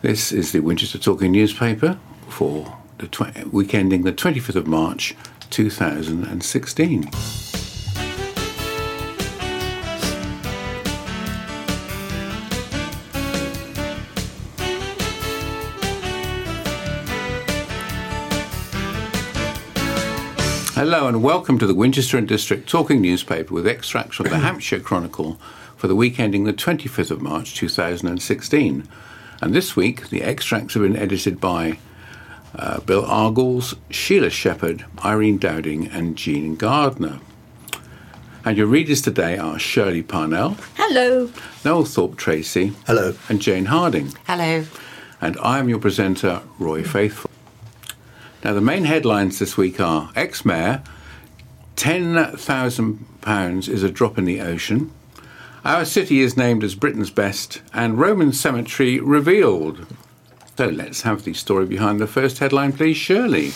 This is the Winchester Talking newspaper for the week ending the 25th of March 2016. Hello and welcome to the Winchester and District Talking newspaper with extracts from the Hampshire Chronicle for the week ending the 25th of March 2016. And this week, the extracts have been edited by Bill Argles, Sheila Shepherd, Irene Dowding and Jean Gardner. And your readers today are Shirley Parnell. Hello. Noel Thorpe-Tracy. Hello. And Jane Harding. Hello. And I am your presenter, Roy Faithful. Now, the main headlines this week are ex-mayor, £10,000 is a drop in the ocean, our city is named as Britain's best, and Roman cemetery revealed. So let's have the story behind the first headline, please, Shirley.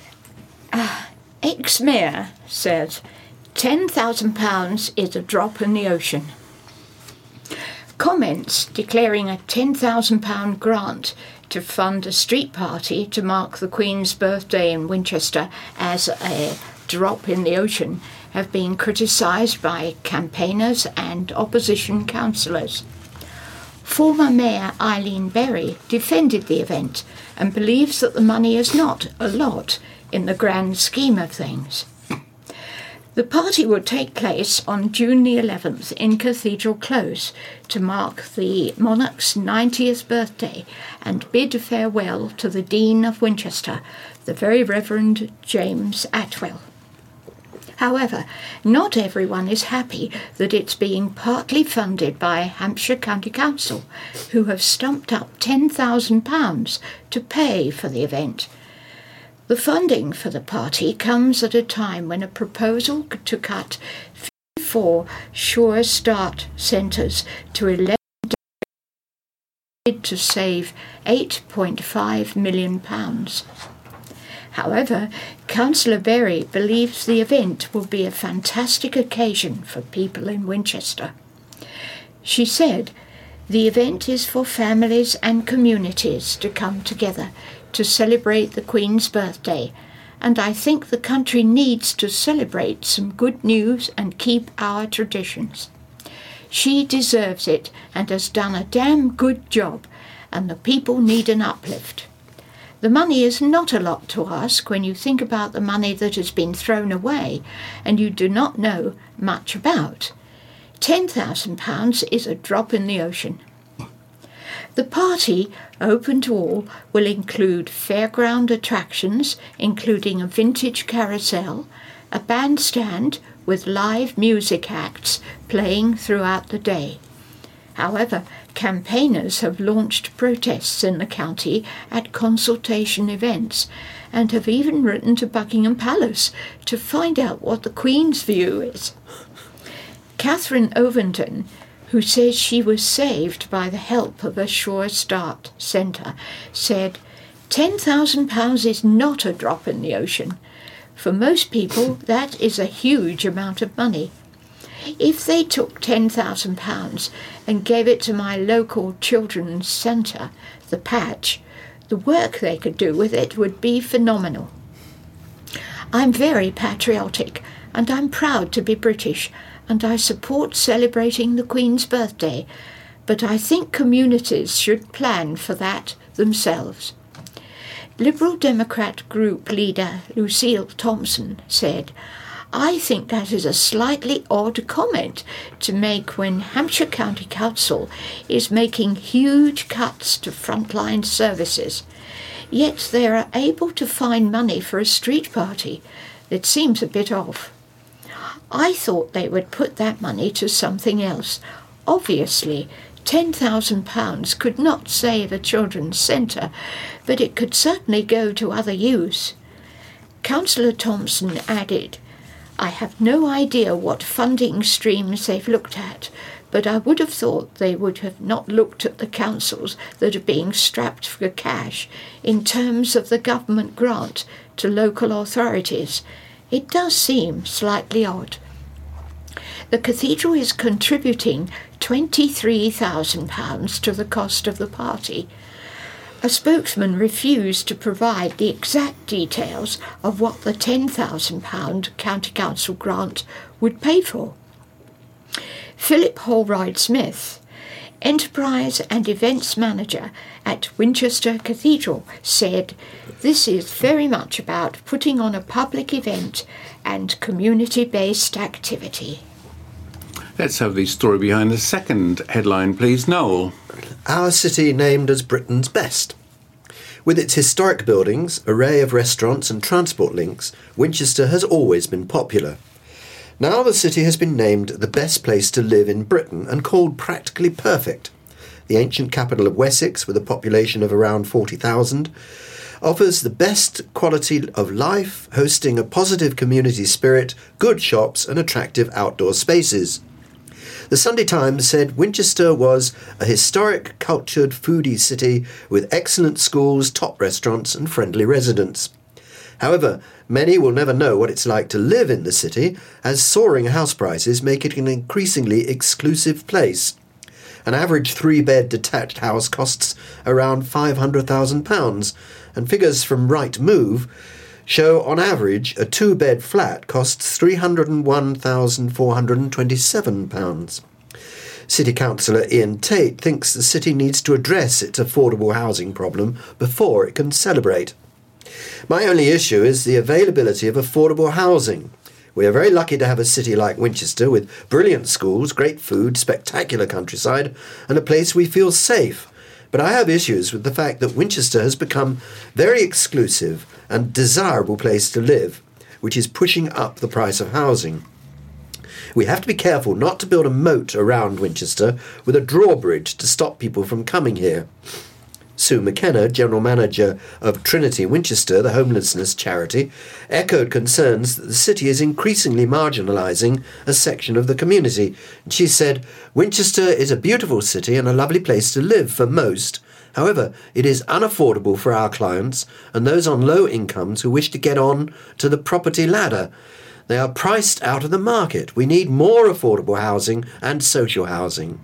Ex-mayor says £10,000 is a drop in the ocean. Comments declaring a £10,000 grant to fund a street party to mark the Queen's birthday in Winchester as a drop in the ocean have been criticised by campaigners and opposition councillors. Former Mayor Eileen Berry defended the event and believes that the money is not a lot in the grand scheme of things. The party would take place on June the 11th in Cathedral Close to mark the monarch's 90th birthday and bid farewell to the Dean of Winchester, the Very Reverend James Atwell. However, not everyone is happy that it's being partly funded by Hampshire County Council, who have stumped up £10,000 to pay for the event. The funding for the party comes at a time when a proposal to cut 54 Sure Start centres to 11 to save £8.5 million. However, Councillor Berry believes the event will be a fantastic occasion for people in Winchester. She said, "The event is for families and communities to come together to celebrate the Queen's birthday, and I think the country needs to celebrate some good news and keep our traditions. She deserves it and has done a damn good job, and the people need an uplift. The money is not a lot to ask when you think about the money that has been thrown away and you do not know much about. £10,000 is a drop in the ocean." The party, open to all, will include fairground attractions, including a vintage carousel, a bandstand with live music acts playing throughout the day. However, campaigners have launched protests in the county at consultation events and have even written to Buckingham Palace to find out what the Queen's view is. Catherine Ovenden, who says she was saved by the help of a Sure Start centre, said, £10,000 is not a drop in the ocean. For most people, that is a huge amount of money. If they took £10,000 and gave it to my local children's centre, the Patch, the work they could do with it would be phenomenal. I'm very patriotic and I'm proud to be British, and I support celebrating the Queen's birthday, but I think communities should plan for that themselves. Liberal Democrat group leader Lucille Thompson said, "I think that is a slightly odd comment to make when Hampshire County Council is making huge cuts to frontline services, yet they are able to find money for a street party. It seems a bit off. I thought they would put that money to something else. Obviously, £10,000 could not save a children's centre, but it could certainly go to other use." Councillor Thompson added, "I have no idea what funding streams they've looked at, but I would have thought they would have not looked at the councils that are being strapped for cash in terms of the government grant to local authorities. It does seem slightly odd." The cathedral is contributing £23,000 to the cost of the party. A spokesman refused to provide the exact details of what the £10,000 County Council grant would pay for. Philip Holroyd-Smith, Enterprise and Events Manager at Winchester Cathedral, said, "This is very much about putting on a public event and community-based activity." Let's have the story behind the second headline, please, Noel. Our city named as Britain's best. With its historic buildings, array of restaurants and transport links, Winchester has always been popular. Now the city has been named the best place to live in Britain and called practically perfect. The ancient capital of Wessex, with a population of around 40,000, offers the best quality of life, hosting a positive community spirit, good shops and attractive outdoor spaces. The Sunday Times said Winchester was a historic, cultured, foodie city with excellent schools, top restaurants and friendly residents. However, many will never know what it's like to live in the city, as soaring house prices make it an increasingly exclusive place. An average 3-bed detached house costs around £500,000, and figures from Rightmove show on average a 2-bed flat costs £301,427. City Councillor Ian Tate thinks the city needs to address its affordable housing problem before it can celebrate. My only issue is the availability of affordable housing. We are very lucky to have a city like Winchester with brilliant schools, great food, spectacular countryside, and a place we feel safe. But I have issues with the fact that Winchester has become very exclusive and desirable place to live, which is pushing up the price of housing. We have to be careful not to build a moat around Winchester with a drawbridge to stop people from coming here. Sue McKenna, General Manager of Trinity Winchester, the homelessness charity, echoed concerns that the city is increasingly marginalising a section of the community. She said, "Winchester is a beautiful city and a lovely place to live for most. However, it is unaffordable for our clients and those on low incomes who wish to get on to the property ladder. They are priced out of the market. We need more affordable housing and social housing."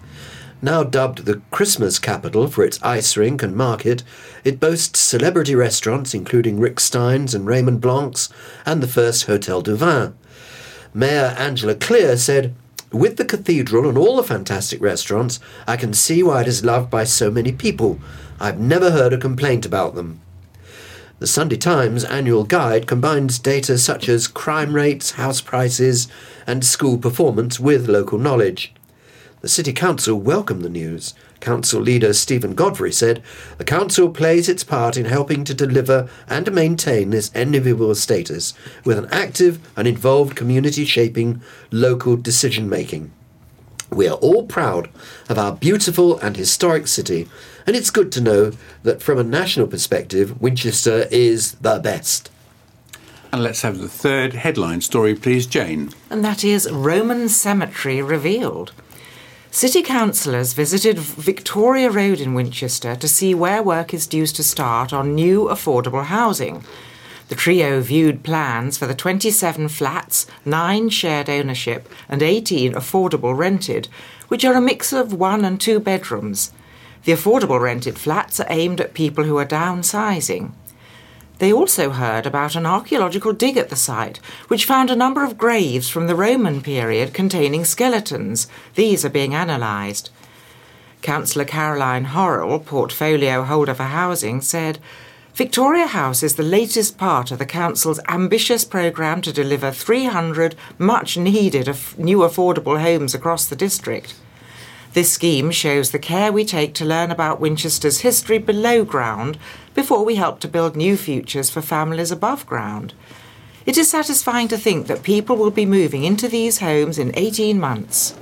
Now dubbed the Christmas capital for its ice rink and market, it boasts celebrity restaurants including Rick Steins and Raymond Blanc's and the first Hotel du Vin. Mayor Angela Clear said, "With the cathedral and all the fantastic restaurants, I can see why it is loved by so many people. I've never heard a complaint about them." The Sunday Times annual guide combines data such as crime rates, house prices and school performance with local knowledge. The City Council welcomed the news. Council leader Stephen Godfrey said, "The Council plays its part in helping to deliver and maintain this enviable status with an active and involved community shaping local decision-making. We are all proud of our beautiful and historic city, and it's good to know that from a national perspective, Winchester is the best." And let's have the third headline story, please, Jane. And that is Roman Cemetery revealed. City councillors visited Victoria Road in Winchester to see where work is due to start on new affordable housing. The trio viewed plans for the 27 flats, 9 shared ownership and 18 affordable rented, which are a mix of 1 and 2 bedrooms. The affordable rented flats are aimed at people who are downsizing. They also heard about an archaeological dig at the site, which found a number of graves from the Roman period containing skeletons. These are being analysed. Councillor Caroline Horrell, portfolio holder for housing, said, "Victoria House is the latest part of the Council's ambitious programme to deliver 300 much-needed new affordable homes across the district. This scheme shows the care we take to learn about Winchester's history below ground before we help to build new futures for families above ground. It is satisfying to think that people will be moving into these homes in 18 months.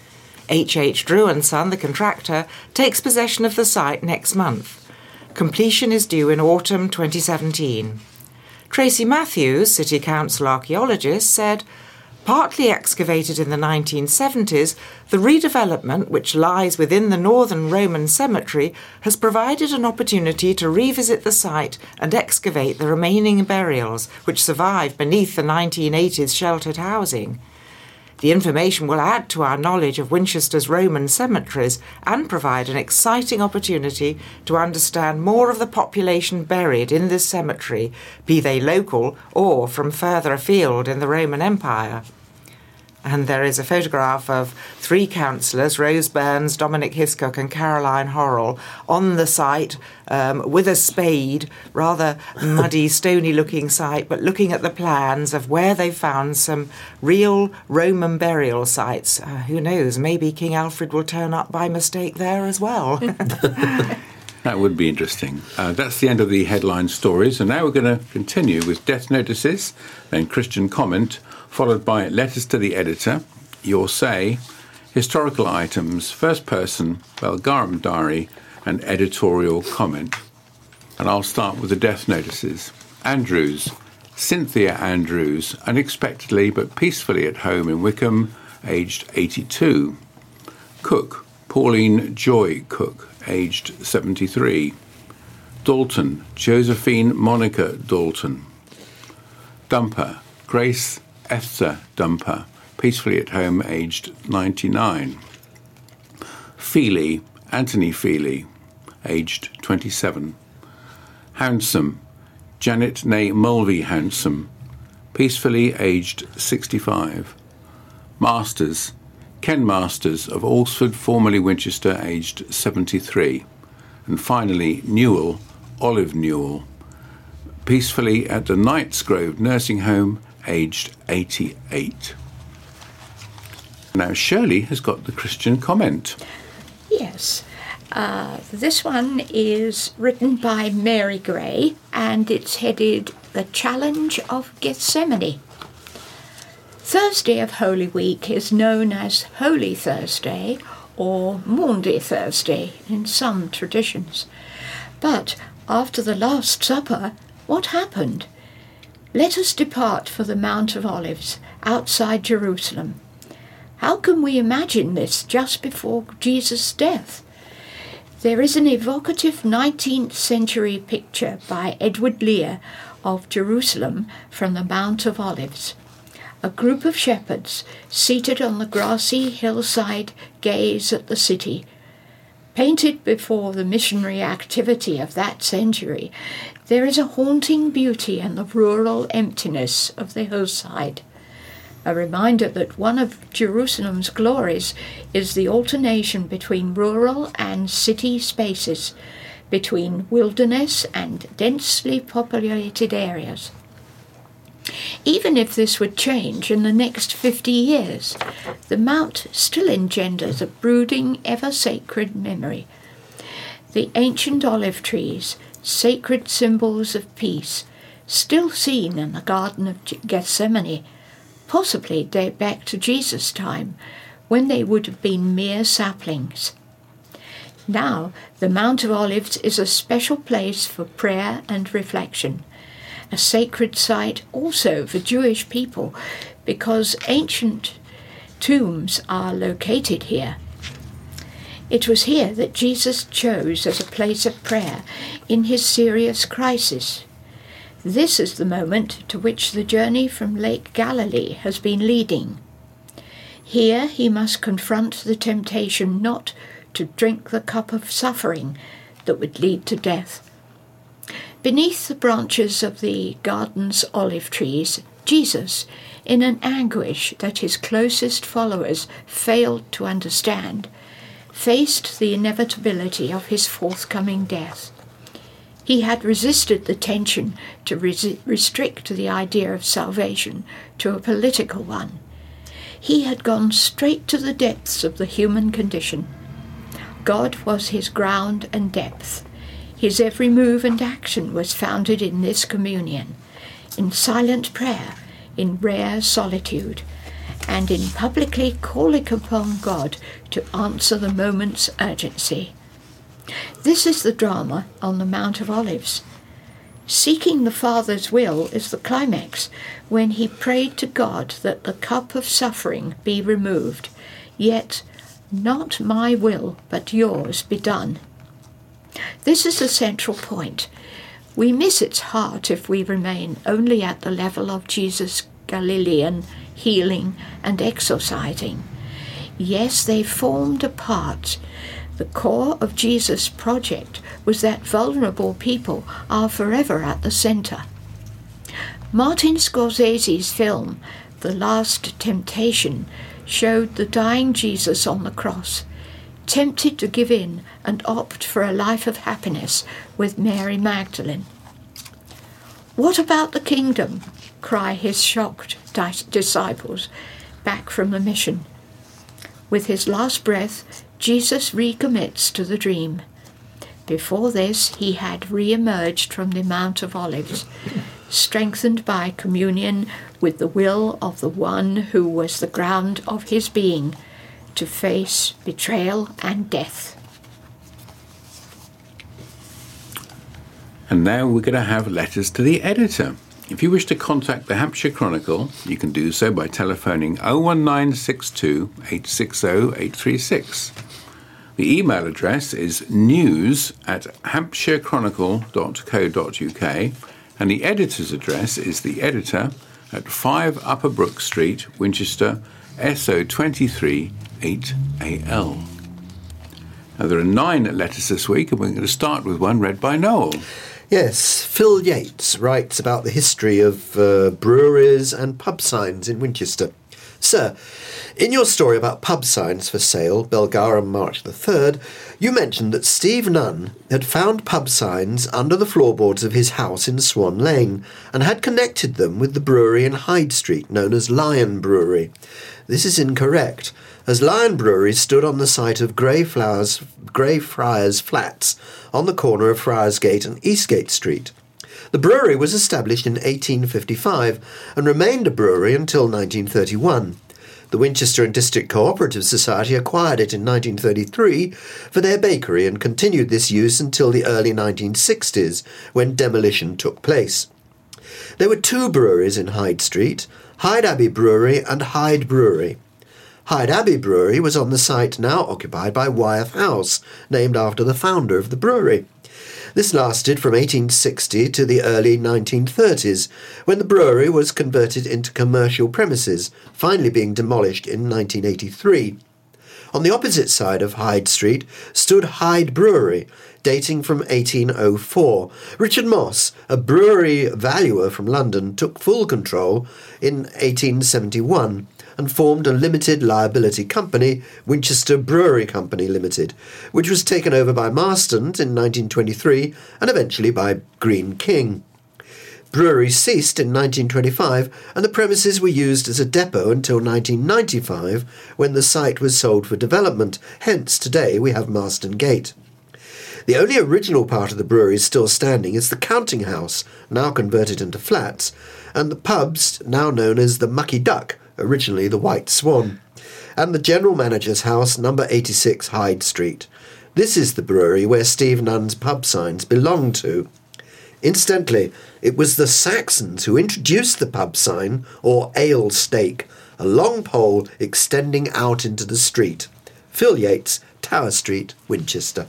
H.H. Drew & Son, the contractor, takes possession of the site next month. Completion is due in autumn 2017. Tracy Matthews, City Council archaeologist, said, "Partly excavated in the 1970s, the redevelopment, which lies within the northern Roman cemetery, has provided an opportunity to revisit the site and excavate the remaining burials, which survive beneath the 1980s sheltered housing. The information will add to our knowledge of Winchester's Roman cemeteries and provide an exciting opportunity to understand more of the population buried in this cemetery, be they local or from further afield in the Roman Empire. And there is a photograph of 3 councillors, Rose Burns, Dominic Hiscock and Caroline Horrell, on the site with a spade, rather muddy, stony-looking site, but looking at the plans of where they found some real Roman burial sites. Who knows, maybe King Alfred will turn up by mistake there as well. That would be interesting. That's the end of the headline stories, and now we're going to continue with death notices, then Christian comment, followed by letters to the editor, your say, historical items, first person, Belgarum diary, and editorial comment. And I'll start with the death notices. Andrews, Cynthia Andrews, unexpectedly but peacefully at home in Wickham, aged 82. Cook, Pauline Joy Cook, aged 73. Dalton, Josephine Monica Dalton. Dumper, Grace Esther Dumper, peacefully at home, aged 99. Feely, Anthony Feely, aged 27. Handsome, Janet Nay Mulvey Handsome, peacefully aged 65. Masters, Ken Masters of Alresford, formerly Winchester, aged 73. And finally, Newell, Olive Newell, peacefully at the Knightsgrove Nursing Home, aged 88. Now Shirley has got the Christian comment. Yes. This one is written by Mary Gray, and it's headed The Challenge of Gethsemane. Thursday of Holy Week is known as Holy Thursday or Maundy Thursday in some traditions. But after the Last Supper, what happened? Let us depart for the Mount of Olives outside Jerusalem. How can we imagine this just before Jesus' death? There is an evocative 19th century picture by Edward Lear of Jerusalem from the Mount of Olives. A group of shepherds seated on the grassy hillside gaze at the city. Painted before the missionary activity of that century, there is a haunting beauty in the rural emptiness of the hillside. A reminder that one of Jerusalem's glories is the alternation between rural and city spaces, between wilderness and densely populated areas. Even if this would change in the next 50 years, the Mount still engenders a brooding, ever-sacred memory. The ancient olive trees, sacred symbols of peace, still seen in the Garden of Gethsemane, possibly date back to Jesus' time, when they would have been mere saplings. Now, the Mount of Olives is a special place for prayer and reflection, a sacred site also for Jewish people, because ancient tombs are located here. It was here that Jesus chose as a place of prayer in his serious crisis. This is the moment to which the journey from Lake Galilee has been leading. Here he must confront the temptation not to drink the cup of suffering that would lead to death. Beneath the branches of the garden's olive trees, Jesus, in an anguish that his closest followers failed to understand, faced the inevitability of his forthcoming death. He had resisted the tension to restrict the idea of salvation to a political one. He had gone straight to the depths of the human condition. God was his ground and depth. His every move and action was founded in this communion, in silent prayer, in rare solitude, and in publicly calling upon God to answer the moment's urgency. This is the drama on the Mount of Olives. Seeking the Father's will is the climax, when he prayed to God that the cup of suffering be removed, yet not my will but yours be done. This is the central point. We miss its heart if we remain only at the level of Jesus' Galilean healing and exorcising. Yes, they formed a part. The core of Jesus' project was that vulnerable people are forever at the centre. Martin Scorsese's film, The Last Temptation, showed the dying Jesus on the cross, tempted to give in and opt for a life of happiness with Mary Magdalene. "What about the kingdom?" cry his shocked disciples back from the mission. With his last breath, Jesus recommits to the dream. Before this, he had re-emerged from the Mount of Olives, strengthened by communion with the will of the one who was the ground of his being, to face betrayal and death. And now we're going to have letters to the editor. If you wish to contact the Hampshire Chronicle, you can do so by telephoning 01962 860 836. The email address is news@hampshirechronicle.co.uk, and the editor's address is the editor at 5 Upper Brook Street, Winchester, SO23 8AL. Now, there are 9 letters this week, and we're going to start with one read by Noel. Yes, Phil Yates writes about the history of breweries and pub signs in Winchester. Sir, in your story about pub signs for sale, Belgarum, March the 3rd, you mentioned that Steve Nunn had found pub signs under the floorboards of his house in Swan Lane and had connected them with the brewery in Hyde Street known as Lion Brewery. This is incorrect, as Lion Brewery stood on the site of Greyfriars Flats on the corner of Friarsgate and Eastgate Street. The brewery was established in 1855 and remained a brewery until 1931. The Winchester and District Cooperative Society acquired it in 1933 for their bakery and continued this use until the early 1960s, when demolition took place. There were 2 breweries in Hyde Street, Hyde Abbey Brewery and Hyde Brewery. Hyde Abbey Brewery was on the site now occupied by Wyeth House, named after the founder of the brewery. This lasted from 1860 to the early 1930s, when the brewery was converted into commercial premises, finally being demolished in 1983. On the opposite side of Hyde Street stood Hyde Brewery, dating from 1804. Richard Moss, a brewery valuer from London, took full control in 1871 and formed a limited liability company, Winchester Brewery Company Limited, which was taken over by Marston's in 1923 and eventually by Greene King. Brewery ceased in 1925 and the premises were used as a depot until 1995, when the site was sold for development. Hence, today we have Marston Gate. The only original part of the brewery still standing is the counting house, now converted into flats, and the pubs, now known as the Mucky Duck, originally the White Swan, and the General Manager's house, number 86 Hyde Street. This is the brewery where Steve Nunn's pub signs belong to. Incidentally, it was the Saxons who introduced the pub sign, or ale stake, a long pole extending out into the street. Phil Yates, Tower Street, Winchester.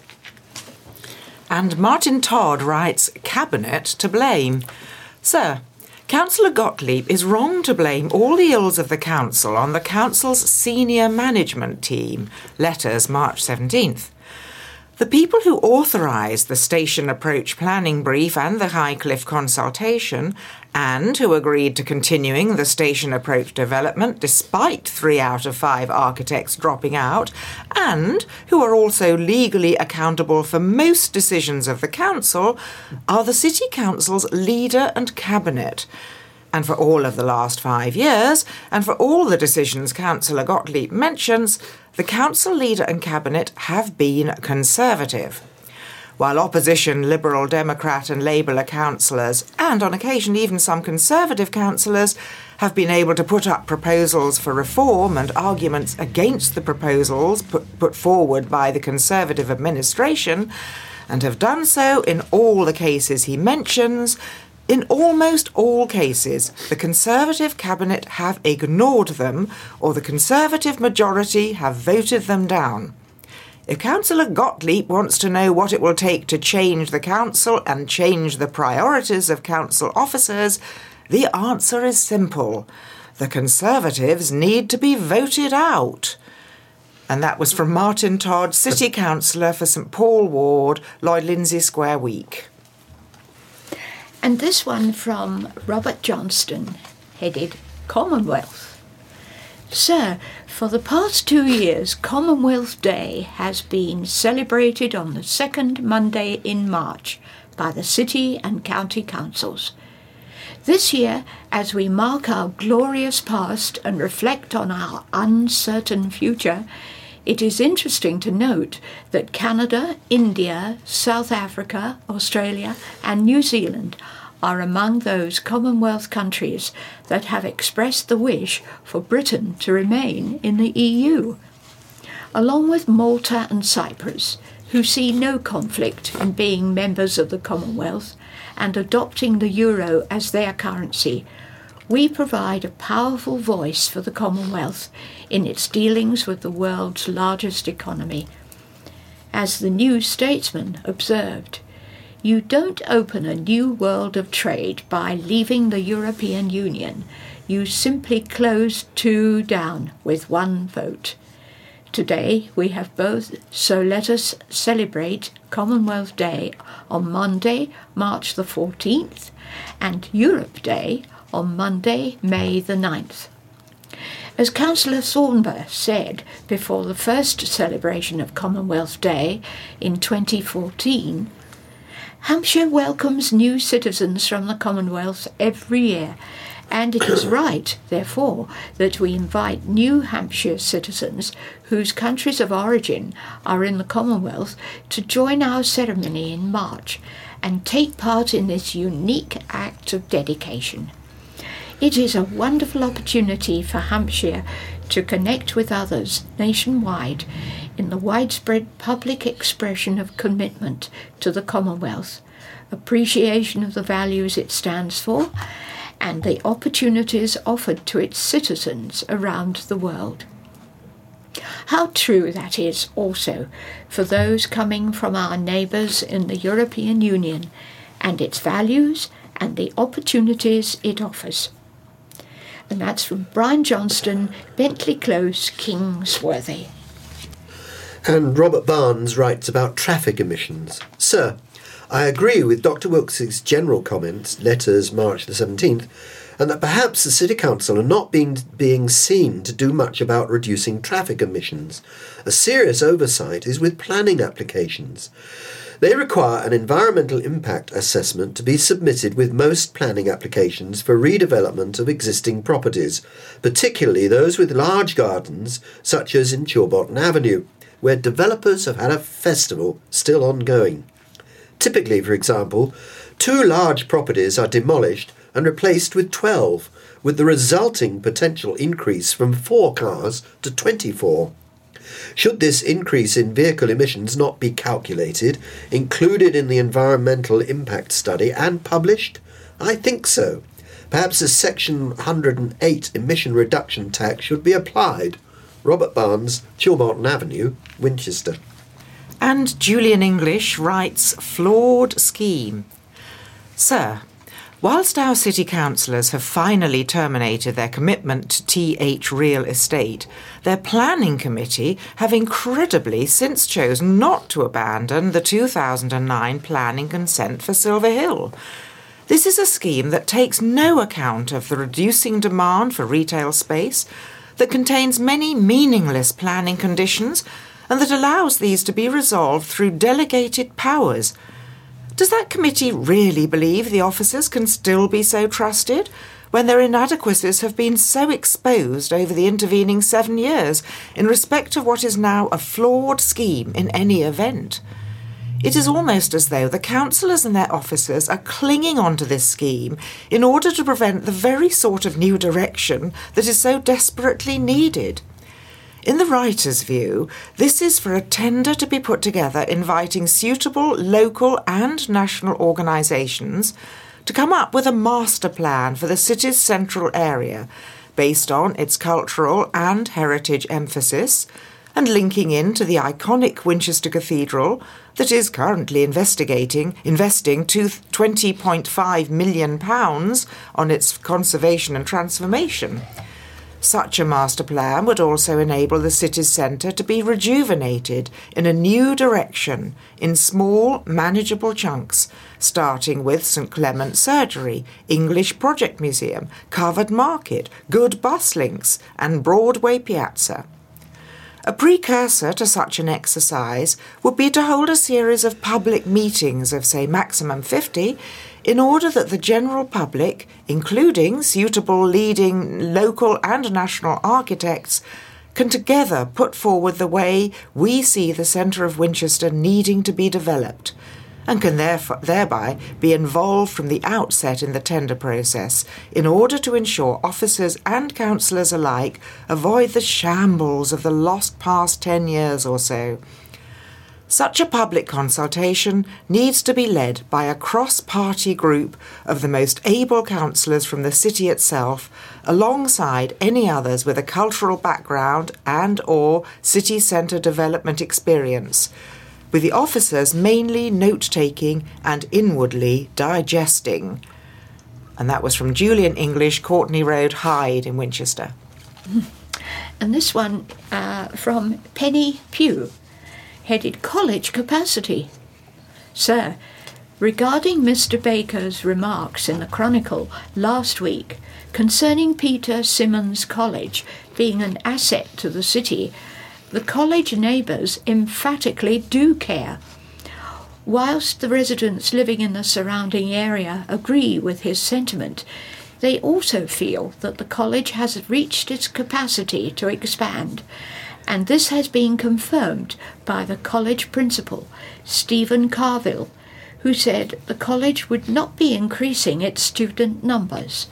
And Martin Todd writes, Cabinet to blame. Sir, Councillor Gottlieb is wrong to blame all the ills of the council on the council's senior management team. Letters, March 17th. The people who authorised the station approach planning brief and the Highcliffe consultation, and who agreed to continuing the station approach development despite 3 out of 5 architects dropping out, and who are also legally accountable for most decisions of the council, are the City Council's leader and cabinet. And for all of the last 5 years, and for all the decisions Councillor Gottlieb mentions, the council leader and cabinet have been Conservative. While opposition Liberal, Democrat and Labour councillors, and on occasion even some Conservative councillors, have been able to put up proposals for reform and arguments against the proposals put forward by the Conservative administration, and have done so in all the cases he mentions, in almost all cases, the Conservative Cabinet have ignored them, or the Conservative majority have voted them down. If Councillor Gottlieb wants to know what it will take to change the council and change the priorities of council officers, the answer is simple. The Conservatives need to be voted out. And that was from Martin Todd, City Councillor for St Paul Ward, Lloyd Lindsay Square Week. And this one from Robert Johnston, headed Commonwealth. Sir, for the past 2 years, Commonwealth Day has been celebrated on the second Monday in March by the City and County Councils. This year, as we mark our glorious past and reflect on our uncertain future, it is interesting to note that Canada, India, South Africa, Australia and New Zealand are among those Commonwealth countries that have expressed the wish for Britain to remain in the EU, along with Malta and Cyprus, who see no conflict in being members of the Commonwealth and adopting the euro as their currency. We provide a powerful voice for the Commonwealth in its dealings with the world's largest economy. As the New Statesman observed, you don't open a new world of trade by leaving the European Union. You simply close two down with one vote. Today we have both, so let us celebrate Commonwealth Day on Monday, March the 14th, and Europe Day on Monday, May the 9th. As Councillor Thornber said before the first celebration of Commonwealth Day in 2014, Hampshire welcomes new citizens from the Commonwealth every year, and it is right, therefore, that we invite New Hampshire citizens whose countries of origin are in the Commonwealth to join our ceremony in March and take part in this unique act of dedication. It is a wonderful opportunity for Hampshire to connect with others nationwide in the widespread public expression of commitment to the Commonwealth, appreciation of the values it stands for, and the opportunities offered to its citizens around the world. How true that is also for those coming from our neighbours in the European Union and its values and the opportunities it offers. And that's from Brian Johnston, Bentley Close, Kingsworthy. And Robert Barnes writes about traffic emissions. Sir, I agree with Dr. Wilkes's general comments, letters March the 17th, and that perhaps the City Council are not being seen to do much about reducing traffic emissions. A serious oversight is with planning applications. They require an environmental impact assessment to be submitted with most planning applications for redevelopment of existing properties, particularly those with large gardens, such as in Chilbotton Avenue, where developers have had a festival still ongoing. Typically, for example, 2 large properties are demolished and replaced with 12, with the resulting potential increase from 4 cars to 24. Should this increase in vehicle emissions not be calculated, included in the environmental impact study and published? I think so. Perhaps a Section 108 emission reduction tax should be applied. Robert Barnes, Chilbotton Avenue, Winchester. And Julian English writes, flawed scheme. Sir, whilst our city councillors have finally terminated their commitment to TH Real Estate, their planning committee have incredibly since chosen not to abandon the 2009 planning consent for Silver Hill. This is a scheme that takes no account of the reducing demand for retail space, that contains many meaningless planning conditions, and that allows these to be resolved through delegated powers. Does that committee really believe the officers can still be so trusted when their inadequacies have been so exposed over the intervening 7 years in respect of what is now a flawed scheme in any event? It is almost as though the councillors and their officers are clinging on to this scheme in order to prevent the very sort of new direction that is so desperately needed. In the writer's view, this is for a tender to be put together inviting suitable local and national organisations to come up with a master plan for the city's central area based on its cultural and heritage emphasis and linking in to the iconic Winchester Cathedral that is currently investing £20.5 million on its conservation and transformation. Such a master plan would also enable the city's centre to be rejuvenated in a new direction in small, manageable chunks, starting with St Clement's Surgery, English Project Museum, Covered Market, good bus links, and Broadway Piazza. A precursor to such an exercise would be to hold a series of public meetings of, say, maximum 50, in order that the general public, including suitable leading local and national architects, can together put forward the way we see the centre of Winchester needing to be developed, and can thereby be involved from the outset in the tender process in order to ensure officers and councillors alike avoid the shambles of the lost past 10 years or so. Such a public consultation needs to be led by a cross-party group of the most able councillors from the city itself, alongside any others with a cultural background and/or city centre development experience, with the officers mainly note-taking and inwardly digesting. And that was from Julian English, Courtney Road, Hyde in Winchester. And this one from Penny Pugh, headed College Capacity. Sir, regarding Mr. Baker's remarks in the Chronicle last week concerning Peter Symonds College being an asset to the city, the college neighbours emphatically do care. Whilst the residents living in the surrounding area agree with his sentiment, they also feel that the college has reached its capacity to expand, and this has been confirmed by the college principal, Stephen Carville, who said the college would not be increasing its student numbers.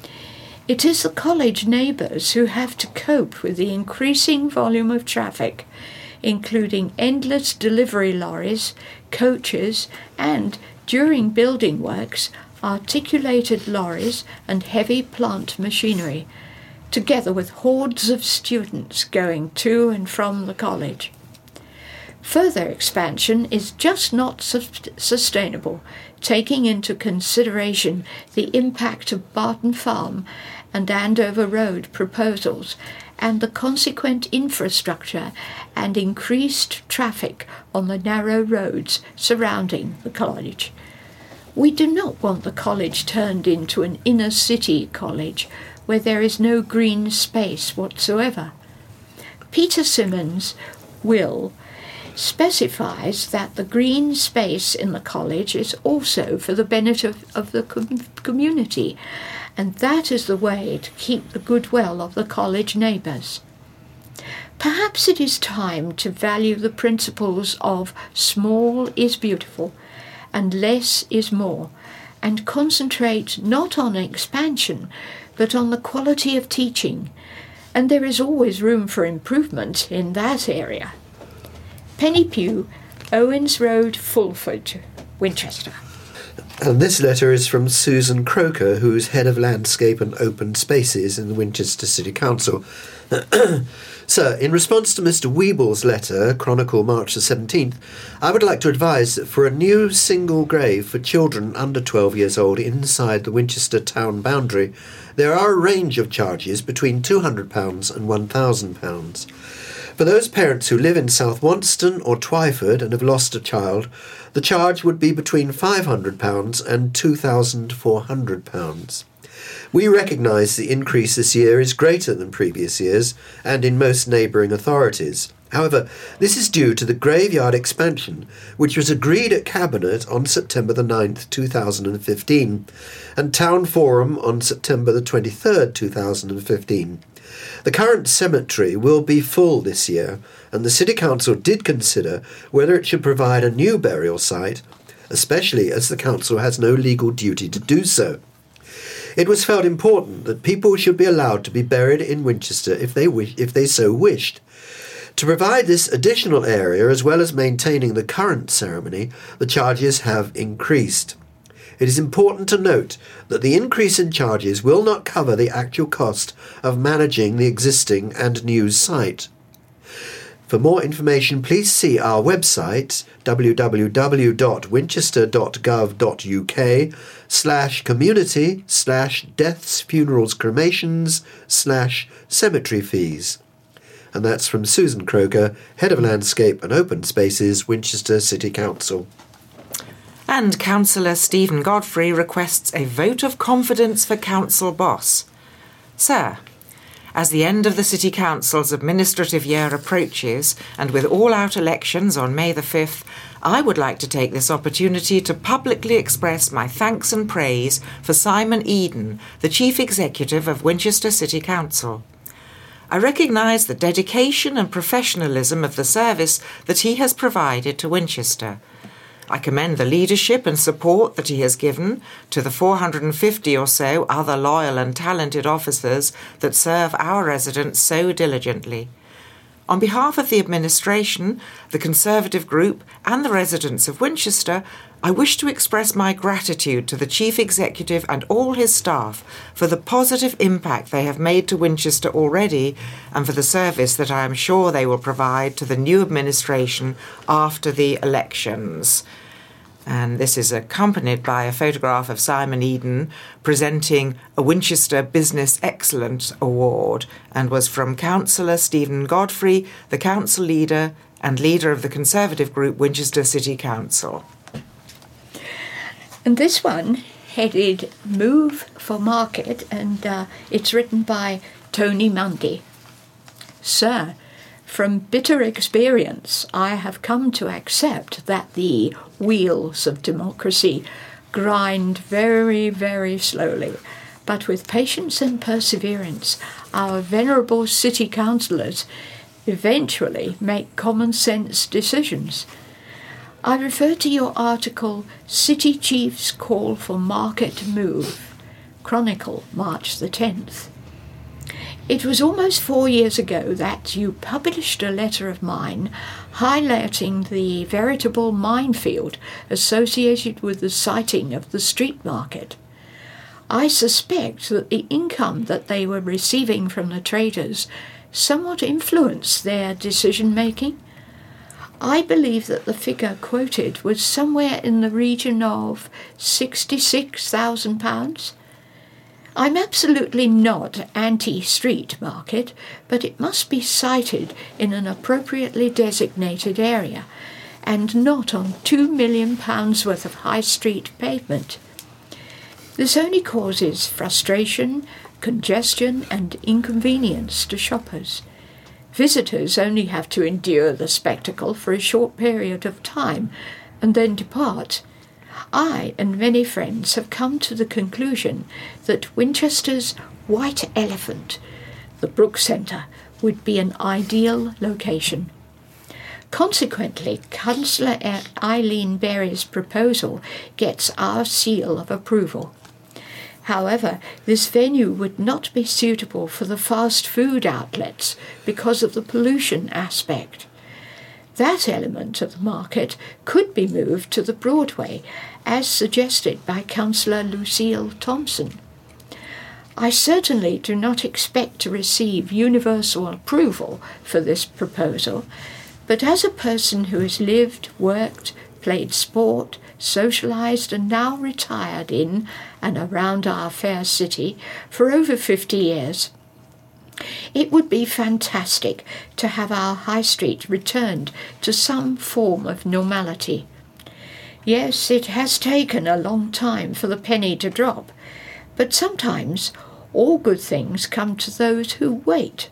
It is the college neighbours who have to cope with the increasing volume of traffic, including endless delivery lorries, coaches, and, during building works, articulated lorries and heavy plant machinery, together with hordes of students going to and from the college. Further expansion is just not sustainable, taking into consideration the impact of Barton Farm and Andover Road proposals and the consequent infrastructure and increased traffic on the narrow roads surrounding the college. We do not want the college turned into an inner-city college where there is no green space whatsoever. Peter Symonds' will specifies that the green space in the college is also for the benefit of the community, and that is the way to keep the goodwill of the college neighbours. Perhaps it is time to value the principles of small is beautiful and less is more, and concentrate not on expansion, but on the quality of teaching, and there is always room for improvement in that area. Penny Pugh, Owens Road, Fulford, Winchester. And this letter is from Susan Croker, who's Head of Landscape and Open Spaces in the Winchester City Council. Sir, in response to Mr. Weeble's letter, Chronicle March the 17th, I would like to advise that for a new single grave for children under 12 years old inside the Winchester town boundary, there are a range of charges between £200 and £1,000. For those parents who live in South Wonston or Twyford and have lost a child, the charge would be between £500 and £2,400. We recognise the increase this year is greater than previous years and in most neighbouring authorities. However, this is due to the graveyard expansion, which was agreed at Cabinet on September the 9th, 2015, and Town Forum on September the 23rd, 2015. The current cemetery will be full this year, and the City Council did consider whether it should provide a new burial site, especially as the Council has no legal duty to do so. It was felt important that people should be allowed to be buried in Winchester if they so wished. To provide this additional area, as well as maintaining the current ceremony, the charges have increased. It is important to note that the increase in charges will not cover the actual cost of managing the existing and new site. For more information, please see our website www.winchester.gov.uk/community/deaths, funerals, cremations/cemetery fees. And that's from Susan Croker, Head of Landscape and Open Spaces, Winchester City Council. And Councillor Stephen Godfrey requests a vote of confidence for Council Boss. Sir, as the end of the City Council's administrative year approaches, and with all-out elections on May the 5th, I would like to take this opportunity to publicly express my thanks and praise for Simon Eden, the Chief Executive of Winchester City Council. I recognise the dedication and professionalism of the service that he has provided to Winchester. I commend the leadership and support that he has given to the 450 or so other loyal and talented officers that serve our residents so diligently. On behalf of the administration, the Conservative Group and the residents of Winchester, I wish to express my gratitude to the Chief Executive and all his staff for the positive impact they have made to Winchester already and for the service that I am sure they will provide to the new administration after the elections. And this is accompanied by a photograph of Simon Eden presenting a Winchester Business Excellence Award, and was from Councillor Stephen Godfrey, the council leader and leader of the Conservative Group Winchester City Council. And this one headed Move for Market, and it's written by Tony Mundy. Sir, from bitter experience, I have come to accept that the wheels of democracy grind very, very slowly. But with patience and perseverance, our venerable city councillors eventually make common sense decisions. I refer to your article, City Chiefs Call for Market Move, Chronicle, March the 10th. It was almost 4 years ago that you published a letter of mine highlighting the veritable minefield associated with the siting of the street market. I suspect that the income that they were receiving from the traders somewhat influenced their decision-making. I believe that the figure quoted was somewhere in the region of £66,000. I'm absolutely not anti-street market, but it must be sited in an appropriately designated area and not on £2 million worth of high street pavement. This only causes frustration, congestion and inconvenience to shoppers. Visitors only have to endure the spectacle for a short period of time and then depart. I and many friends have come to the conclusion that Winchester's White Elephant, the Brook Centre, would be an ideal location. Consequently, Councillor Eileen Berry's proposal gets our seal of approval. However, this venue would not be suitable for the fast food outlets because of the pollution aspect. That element of the market could be moved to the Broadway, as suggested by Councillor Lucille Thompson. I certainly do not expect to receive universal approval for this proposal, but as a person who has lived, worked, played sport, socialised and now retired in and around our fair city for over 50 years, it would be fantastic to have our high street returned to some form of normality. Yes, it has taken a long time for the penny to drop, but sometimes all good things come to those who wait.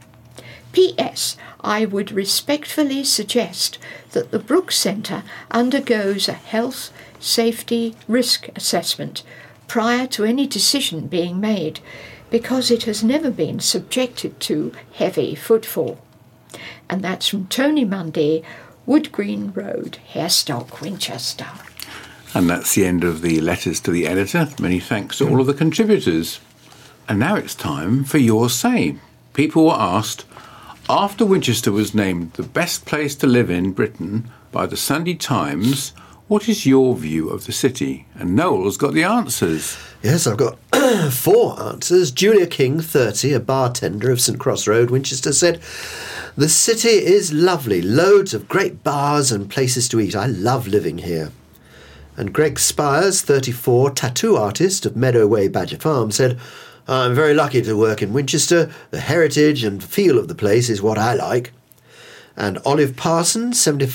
P.S. I would respectfully suggest that the Brook Centre undergoes a health, safety, risk assessment prior to any decision being made, because it has never been subjected to heavy footfall. And that's from Tony Mundy, Wood Green Road, Harestock, Winchester. And that's the end of the letters to the editor. Many thanks to all of the contributors. And now it's time for Your Say. People were asked, after Winchester was named the best place to live in Britain by the Sunday Times, What is your view of the city? And Noel's got the answers. Yes, I've got 4 answers. Julia King, 30, a bartender of St Cross Road, Winchester, said, "The city is lovely. Loads of great bars and places to eat. I love living here." And Greg Spires, 34, tattoo artist of Meadow Way, Badger Farm, said, "I'm very lucky to work in Winchester. The heritage and feel of the place is what I like." And Olive Parsons,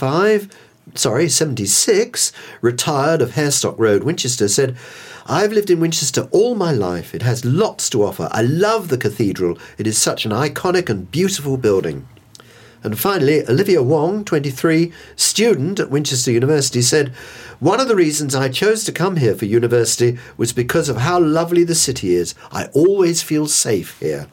76, retired of Hairstock Road, Winchester, said, "I've lived in Winchester all my life. It has lots to offer. I love the cathedral. It is such an iconic and beautiful building." And finally, Olivia Wong, 23, student at Winchester University, said, "One of the reasons I chose to come here for university was because of how lovely the city is. I always feel safe here."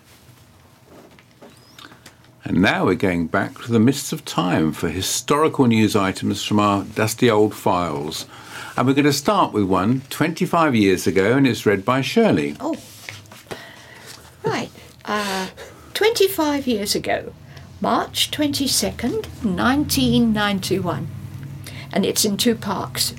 And now we're going back to the mists of time for historical news items from our dusty old files. And we're going to start with one 25 years ago, and it's read by Shirley. Oh, right. 25 years ago, March 22nd, 1991. And it's in 2 parks.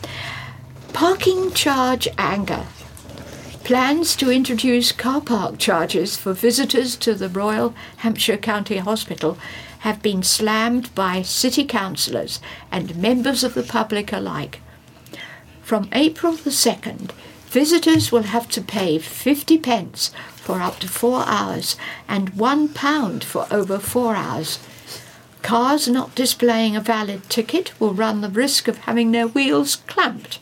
Parking charge anger. Plans to introduce car park charges for visitors to the Royal Hampshire County Hospital have been slammed by city councillors and members of the public alike. From April the 2nd, visitors will have to pay 50 pence for up to 4 hours and £1 for over 4 hours. Cars not displaying a valid ticket will run the risk of having their wheels clamped.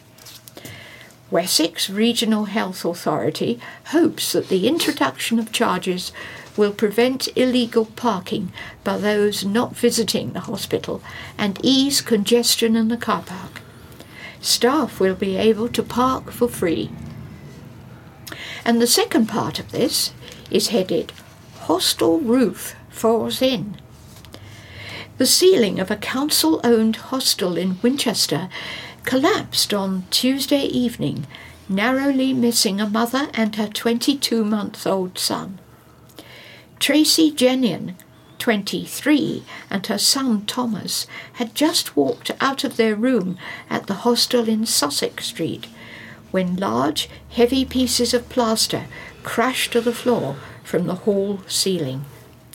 Wessex Regional Health Authority hopes that the introduction of charges will prevent illegal parking by those not visiting the hospital and ease congestion in the car park. Staff will be able to park for free. And the second part of this is headed, "Hostel Roof Falls In." The ceiling of a council-owned hostel in Winchester collapsed on Tuesday evening, narrowly missing a mother and her 22-month-old son. Tracy Jennion, 23, and her son Thomas had just walked out of their room at the hostel in Sussex Street when large, heavy pieces of plaster crashed to the floor from the hall ceiling.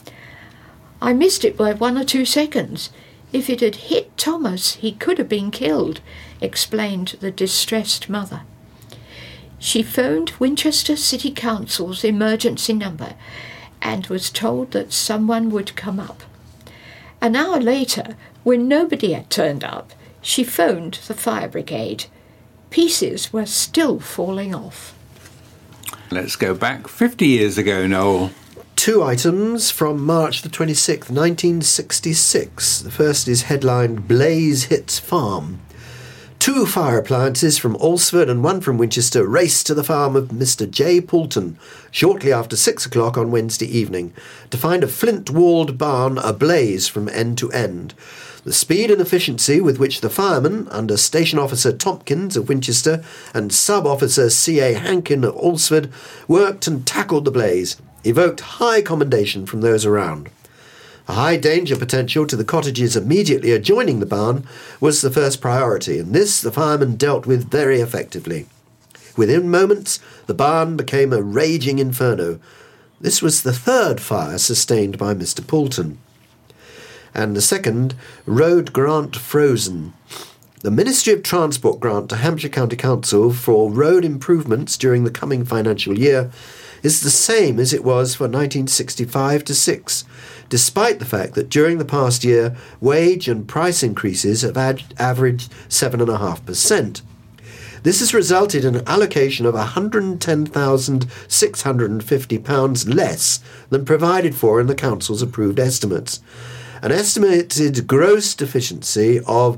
"I missed it by 1 or 2 seconds. If it had hit Thomas, he could have been killed," explained the distressed mother. She phoned Winchester City Council's emergency number and was told that someone would come up. An hour later, when nobody had turned up, she phoned the fire brigade. Pieces were still falling off. Let's go back 50 years ago, Noel. 2 items from March the 26th, 1966. The first is headlined, "Blaze Hits Farm." 2 fire appliances from Alresford and 1 from Winchester raced to the farm of Mr. J. Poulton shortly after 6 o'clock on Wednesday evening to find a flint-walled barn ablaze from end to end. The speed and efficiency with which the firemen, under Station Officer Tompkins of Winchester and Sub-Officer C.A. Hankin of Alresford, worked and tackled the blaze, evoked high commendation from those around. A high danger potential to the cottages immediately adjoining the barn was the first priority, and this the firemen dealt with very effectively. Within moments, the barn became a raging inferno. This was the 3rd fire sustained by Mr. Poulton. And the second, road grant frozen. The Ministry of Transport grant to Hampshire County Council for road improvements during the coming financial year is the same as it was for 1965-6, despite the fact that during the past year, wage and price increases have averaged 7.5%. This has resulted in an allocation of £110,650 less than provided for in the Council's approved estimates. An estimated gross deficiency of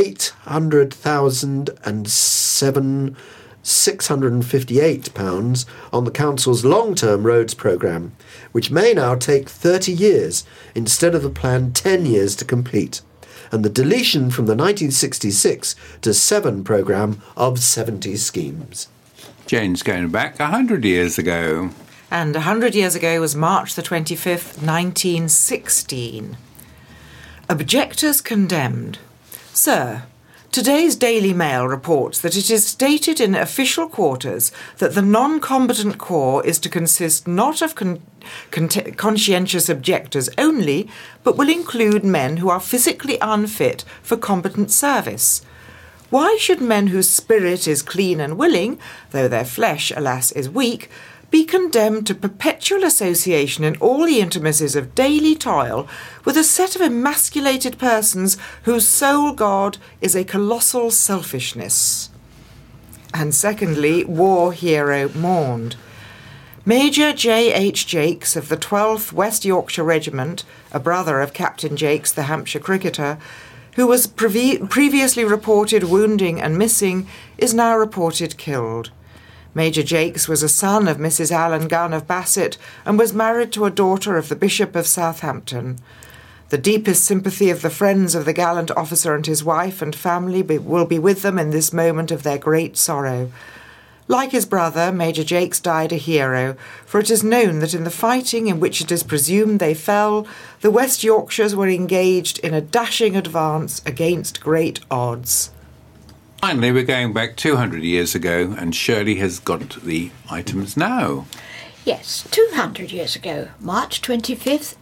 £800,658 on the Council's long-term roads programme, which may now take 30 years instead of the planned 10 years to complete, and the deletion from the 1966-7 programme of 70 schemes. Jane's going back 100 years ago. And 100 years ago was March the 25th, 1916. Objectors condemned. Sir, Today's Daily Mail reports that it is stated in official quarters that the non-combatant corps is to consist not of conscientious objectors only, but will include men who are physically unfit for combatant service. Why should men whose spirit is clean and willing, though their flesh, alas, is weak, be condemned to perpetual association in all the intimacies of daily toil with a set of emasculated persons whose sole god is a colossal selfishness? And secondly, war hero mourned. Major J.H. Jakes of the 12th West Yorkshire Regiment, a brother of Captain Jakes, the Hampshire cricketer, who was previously reported wounding and missing, is now reported killed. Major Jakes was a son of Mrs. Allen Gunn of Bassett and was married to a daughter of the Bishop of Southampton. The deepest sympathy of the friends of the gallant officer and his wife and family will be with them in this moment of their great sorrow. Like his brother, Major Jakes died a hero, for it is known that in the fighting in which it is presumed they fell, the West Yorkshires were engaged in a dashing advance against great odds. Finally, we're going back 200 years ago, and Shirley has got the items now. Yes, 200 years ago, March 25th,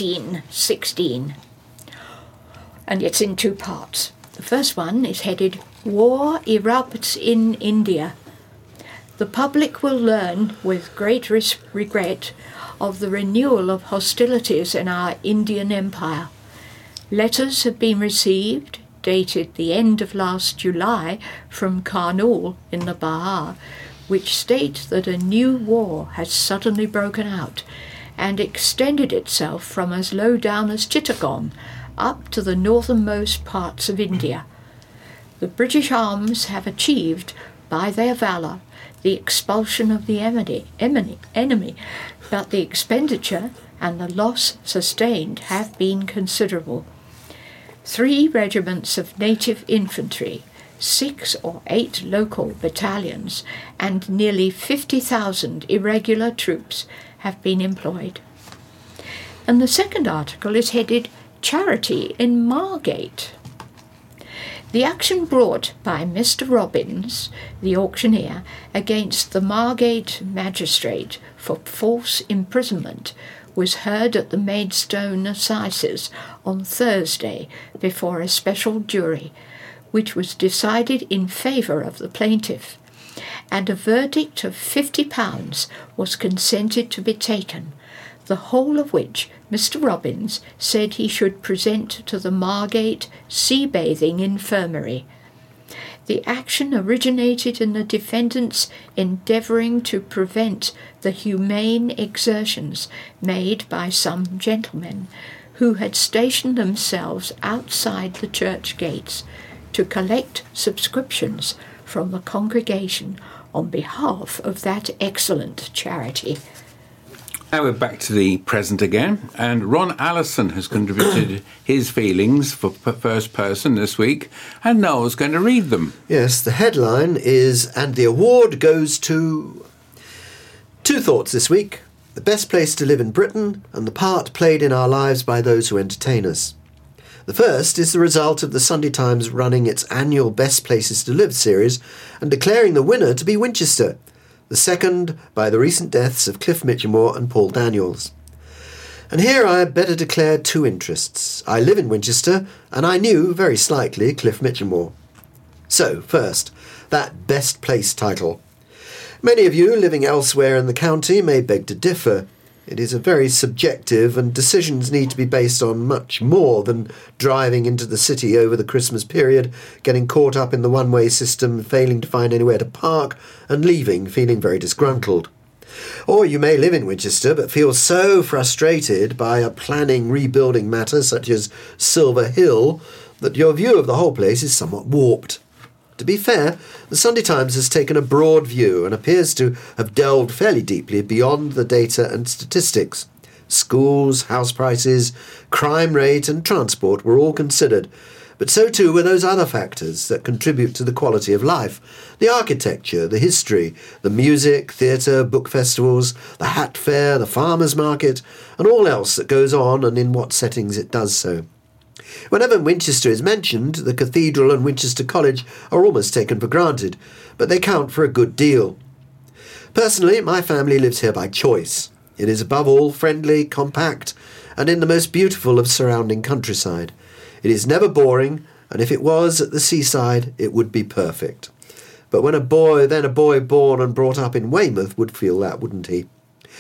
1816. And it's in two parts. The first one is headed, War Erupts in India. The public will learn with great regret of the renewal of hostilities in our Indian Empire. Letters have been received, dated the end of last July, from Karnool in the Bahar, which state that a new war has suddenly broken out and extended itself from as low down as Chittagong up to the northernmost parts of India. The British arms have achieved, by their valour, the expulsion of the enemy, but the expenditure and the loss sustained have been considerable. 3 regiments of native infantry, 6 or 8 local battalions, and nearly 50,000 irregular troops have been employed. And the second article is headed Charity in Margate. The action brought by Mr. Robbins, the auctioneer, against the Margate magistrate for false imprisonment was heard at the Maidstone Assizes on Thursday before a special jury, which was decided in favour of the plaintiff, and a verdict of £50 was consented to be taken, the whole of which Mr. Robbins said he should present to the Margate Sea Bathing Infirmary. The action originated in the defendants endeavouring to prevent the humane exertions made by some gentlemen who had stationed themselves outside the church gates to collect subscriptions from the congregation on behalf of that excellent charity. Now we're back to the present again, and Ron Allison has contributed his feelings for first person this week, and Noel's going to read them. Yes, the headline is, and the award goes to... 2 thoughts this week: the best place to live in Britain, and the part played in our lives by those who entertain us. The first is the result of the Sunday Times running its annual Best Places to Live series and declaring the winner to be Winchester. The second by the recent deaths of Cliff Mitchamore and Paul Daniels. And here I had better declare 2 interests. I live in Winchester, and I knew, very slightly, Cliff Mitchamore. So, first, that Best Place title. Many of you living elsewhere in the county may beg to differ. It is a very subjective, and decisions need to be based on much more than driving into the city over the Christmas period, getting caught up in the one-way system, failing to find anywhere to park, and leaving feeling very disgruntled. Or you may live in Winchester but feel so frustrated by a planning rebuilding matter such as Silver Hill that your view of the whole place is somewhat warped. To be fair, the Sunday Times has taken a broad view and appears to have delved fairly deeply beyond the data and statistics. Schools, house prices, crime rate and transport were all considered, but so too were those other factors that contribute to the quality of life: the architecture, the history, the music, theatre, book festivals, the hat fair, the farmers' market, and all else that goes on and in what settings it does so. Whenever Winchester is mentioned, the Cathedral and Winchester College are almost taken for granted, but they count for a good deal. Personally, my family lives here by choice. It is above all friendly, compact, and in the most beautiful of surrounding countryside. It is never boring, and if it was at the seaside, it would be perfect. But when a boy born and brought up in Weymouth would feel that, wouldn't he?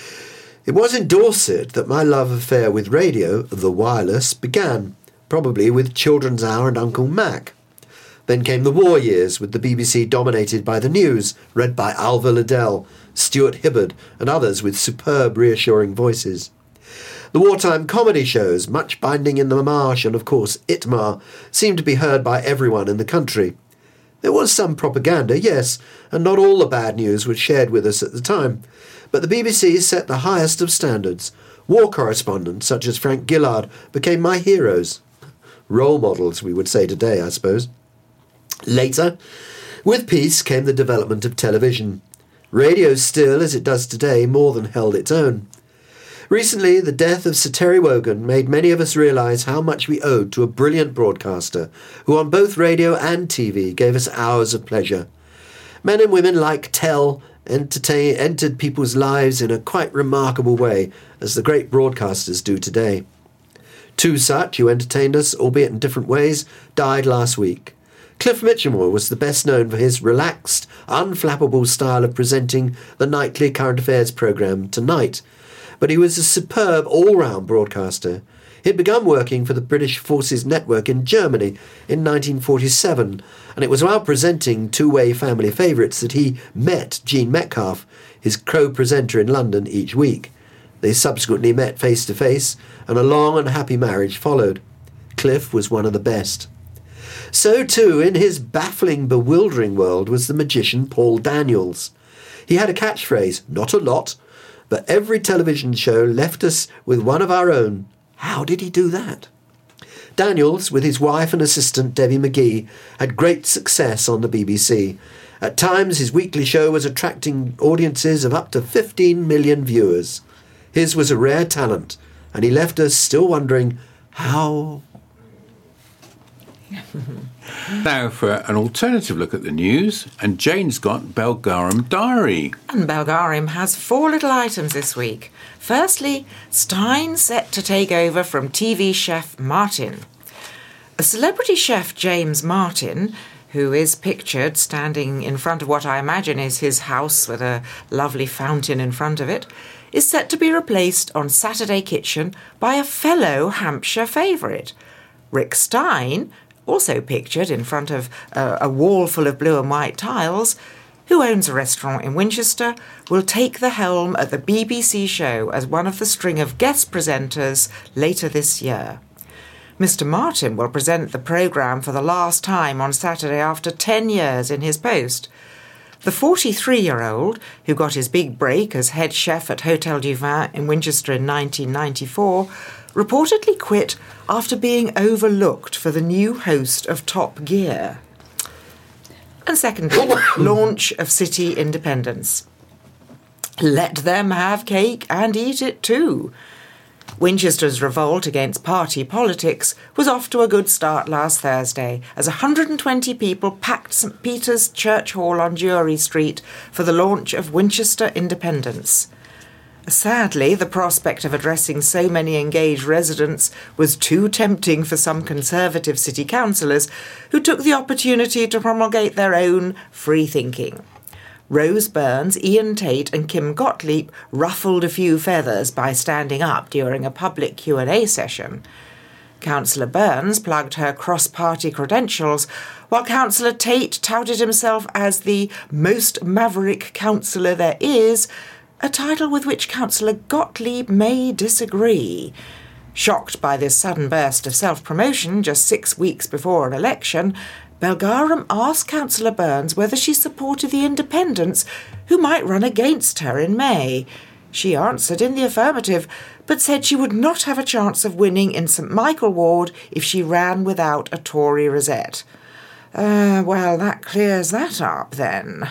It was in Dorset that my love affair with radio, the wireless, began, probably with Children's Hour and Uncle Mac. Then came the war years, with the BBC dominated by the news, read by Alva Liddell, Stuart Hibbard, and others with superb, reassuring voices. The wartime comedy shows, Much Binding in the Marsh and, of course, Itmar, seemed to be heard by everyone in the country. There was some propaganda, yes, and not all the bad news was shared with us at the time. But the BBC set the highest of standards. War correspondents such as Frank Gillard became my heroes. Role models, we would say today, I suppose. Later, with peace came the development of television. Radio still, as it does today, more than held its own. Recently, the death of Sir Terry Wogan made many of us realise how much we owed to a brilliant broadcaster who on both radio and TV gave us hours of pleasure. Men and women like Tell entered people's lives in a quite remarkable way, as the great broadcasters do today. Two such, who entertained us, albeit in different ways, died last week. Cliff Mitchell was the best known for his relaxed, unflappable style of presenting the nightly current affairs programme Tonight, but he was a superb all-round broadcaster. He had begun working for the British Forces Network in Germany in 1947, and it was while presenting two-way family favourites that he met Gene Metcalfe, his co-presenter in London each week. They subsequently met face-to-face, and a long and happy marriage followed. Cliff was one of the best. So too, in his baffling, bewildering world, was the magician Paul Daniels. He had a catchphrase, not a lot, but every television show left us with one of our own. How did he do that? Daniels, with his wife and assistant Debbie McGee, had great success on the BBC. At times, his weekly show was attracting audiences of up to 15 million viewers. His was a rare talent, and he left us still wondering how. Now for an alternative look at the news, and Jane's got Belgarum Diary. And Belgarum has 4 little items this week. Firstly, Stein set to take over from TV chef Martin. A celebrity chef, James Martin, who is pictured standing in front of what I imagine is his house with a lovely fountain in front of it, is set to be replaced on Saturday Kitchen by a fellow Hampshire favourite. Rick Stein, also pictured in front of a wall full of blue and white tiles, who owns a restaurant in Winchester, will take the helm at the BBC show as one of the string of guest presenters later this year. Mr. Martin will present the programme for the last time on Saturday after 10 years in his post. The 43-year-old, who got his big break as head chef at Hotel du Vin in Winchester in 1994, reportedly quit after being overlooked for the new host of Top Gear. And secondly, launch of city independence. Let them have cake and eat it too. Winchester's revolt against party politics was off to a good start last Thursday as 120 people packed St Peter's Church Hall on Jury Street for the launch of Winchester Independence. Sadly, the prospect of addressing so many engaged residents was too tempting for some Conservative city councillors who took the opportunity to promulgate their own free thinking. Rose Burns, Ian Tate and Kim Gottlieb ruffled a few feathers by standing up during a public Q&A session. Councillor Burns plugged her cross-party credentials, while Councillor Tate touted himself as the most maverick councillor there is, a title with which Councillor Gottlieb may disagree. Shocked by this sudden burst of self-promotion just 6 weeks before an election, Belgarum asked Councillor Burns whether she supported the independents who might run against her in May. She answered in the affirmative, but said she would not have a chance of winning in St Michael Ward if she ran without a Tory rosette. Well, that clears that up then.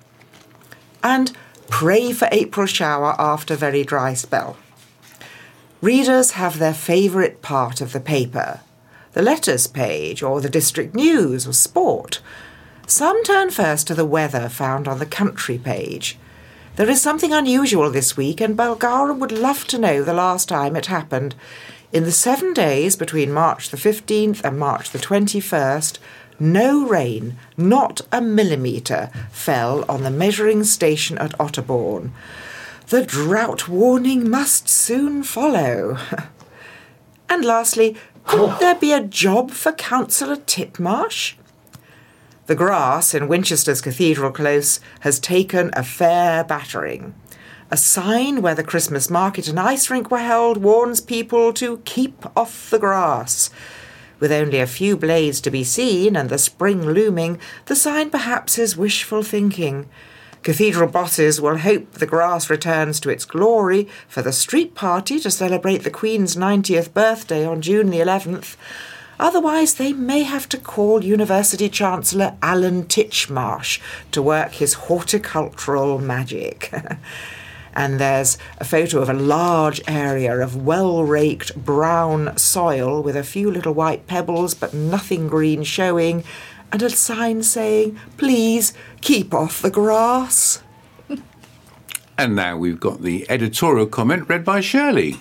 And pray for April shower after very dry spell. Readers have their favourite part of the paper, the letters page, or the district news or sport. Some turn first to the weather found on the country page. There is something unusual this week, and Balgara would love to know the last time it happened. In the 7 days between March the 15th and March the 21st, no rain, not a millimetre, fell on the measuring station at Otterbourne. The drought warning must soon follow. And lastly, could there be a job for Councillor Titmarsh? The grass in Winchester's Cathedral Close has taken a fair battering. A sign where the Christmas market and ice rink were held warns people to keep off the grass. With only a few blades to be seen and the spring looming, the sign perhaps is wishful thinking. Cathedral bosses will hope the grass returns to its glory for the street party to celebrate the Queen's 90th birthday on June the 11th. Otherwise, they may have to call University Chancellor Alan Titchmarsh to work his horticultural magic. And there's a photo of a large area of well-raked brown soil with a few little white pebbles but nothing green showing, and a sign saying, "Please keep off the grass." And now we've got the editorial comment read by Shirley.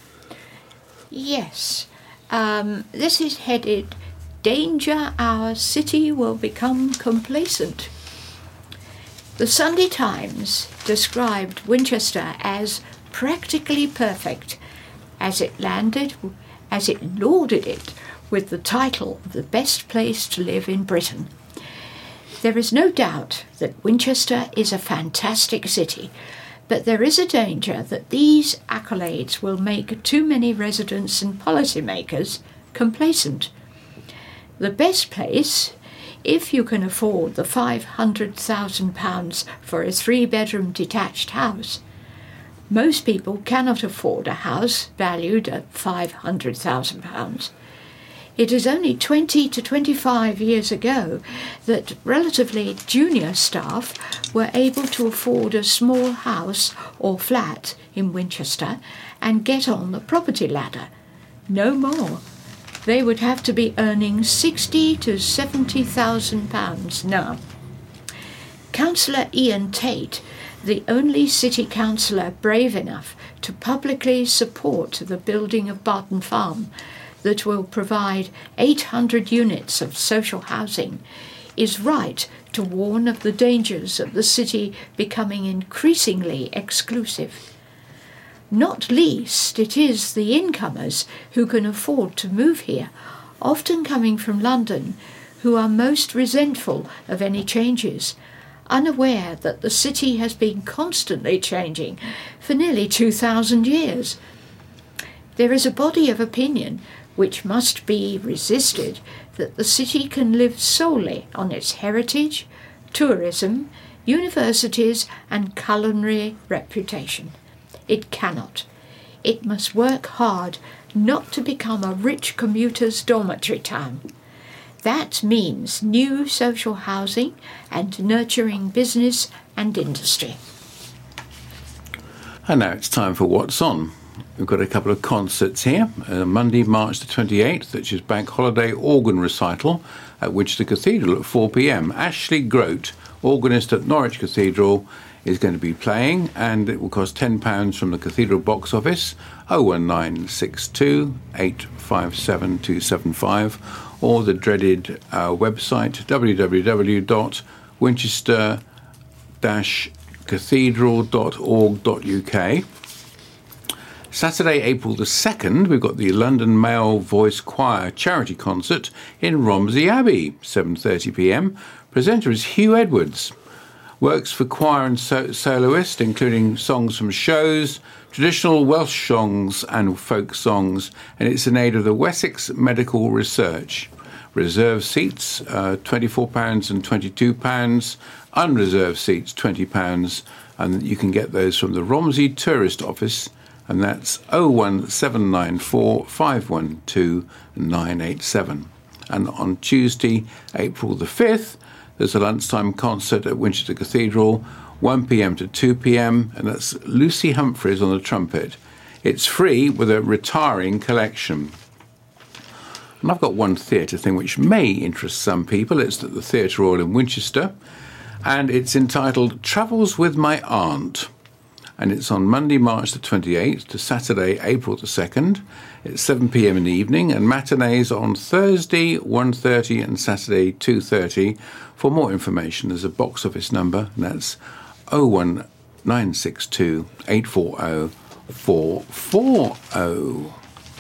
Yes. This is headed, "Danger, our city will become complacent." The Sunday Times described Winchester as practically perfect, as it lauded it with the title of the best place to live in Britain. There is no doubt that Winchester is a fantastic city, but there is a danger that these accolades will make too many residents and policymakers complacent. The best place, if you can afford the £500,000 for a 3-bedroom detached house. Most people cannot afford a house valued at £500,000. It is only 20 to 25 years ago that relatively junior staff were able to afford a small house or flat in Winchester and get on the property ladder. No more. They would have to be earning £60,000 to £70,000 now. Councillor Ian Tate, the only city councillor brave enough to publicly support the building of Barton Farm that will provide 800 units of social housing, is right to warn of the dangers of the city becoming increasingly exclusive. Not least, it is the incomers who can afford to move here, often coming from London, who are most resentful of any changes, unaware that the city has been constantly changing for nearly 2,000 years. There is a body of opinion which must be resisted that the city can live solely on its heritage, tourism, universities and culinary reputation. It cannot. It must work hard not to become a rich commuter's dormitory town. That means new social housing and nurturing business and industry. And now it's time for What's On. We've got a couple of concerts here. Monday, March the 28th, which is Bank Holiday Organ Recital at Winchester Cathedral at 4 p.m. Ashley Grote, organist at Norwich Cathedral, is going to be playing, and it will cost £10 from the Cathedral box office, 01962 857 275, or the dreaded website, www.winchester-cathedral.org.uk. Saturday, April the 2nd, we've got the London Male Voice Choir charity concert in Romsey Abbey, 7:30 p.m. Presenter is Hugh Edwards. Works for choir and soloist, including songs from shows, traditional Welsh songs and folk songs, and it's in aid of the Wessex Medical Research. Reserved seats, £24 and £22, unreserved seats, £20, and you can get those from the Romsey Tourist Office, and that's 01794 512 987. And on Tuesday, April the 5th, there's a lunchtime concert at Winchester Cathedral, 1 p.m. to 2 p.m, and that's Lucy Humphreys on the trumpet. It's free with a retiring collection. And I've got one theatre thing which may interest some people. It's at the Theatre Royal in Winchester, and it's entitled Travels with My Aunt. And it's on Monday, March the 28th to Saturday, April the 2nd. It's 7 p.m. in the evening, and matinees on Thursday, 1:30 and Saturday, 2:30. For more information, there's a box office number, and that's 01962 840 440.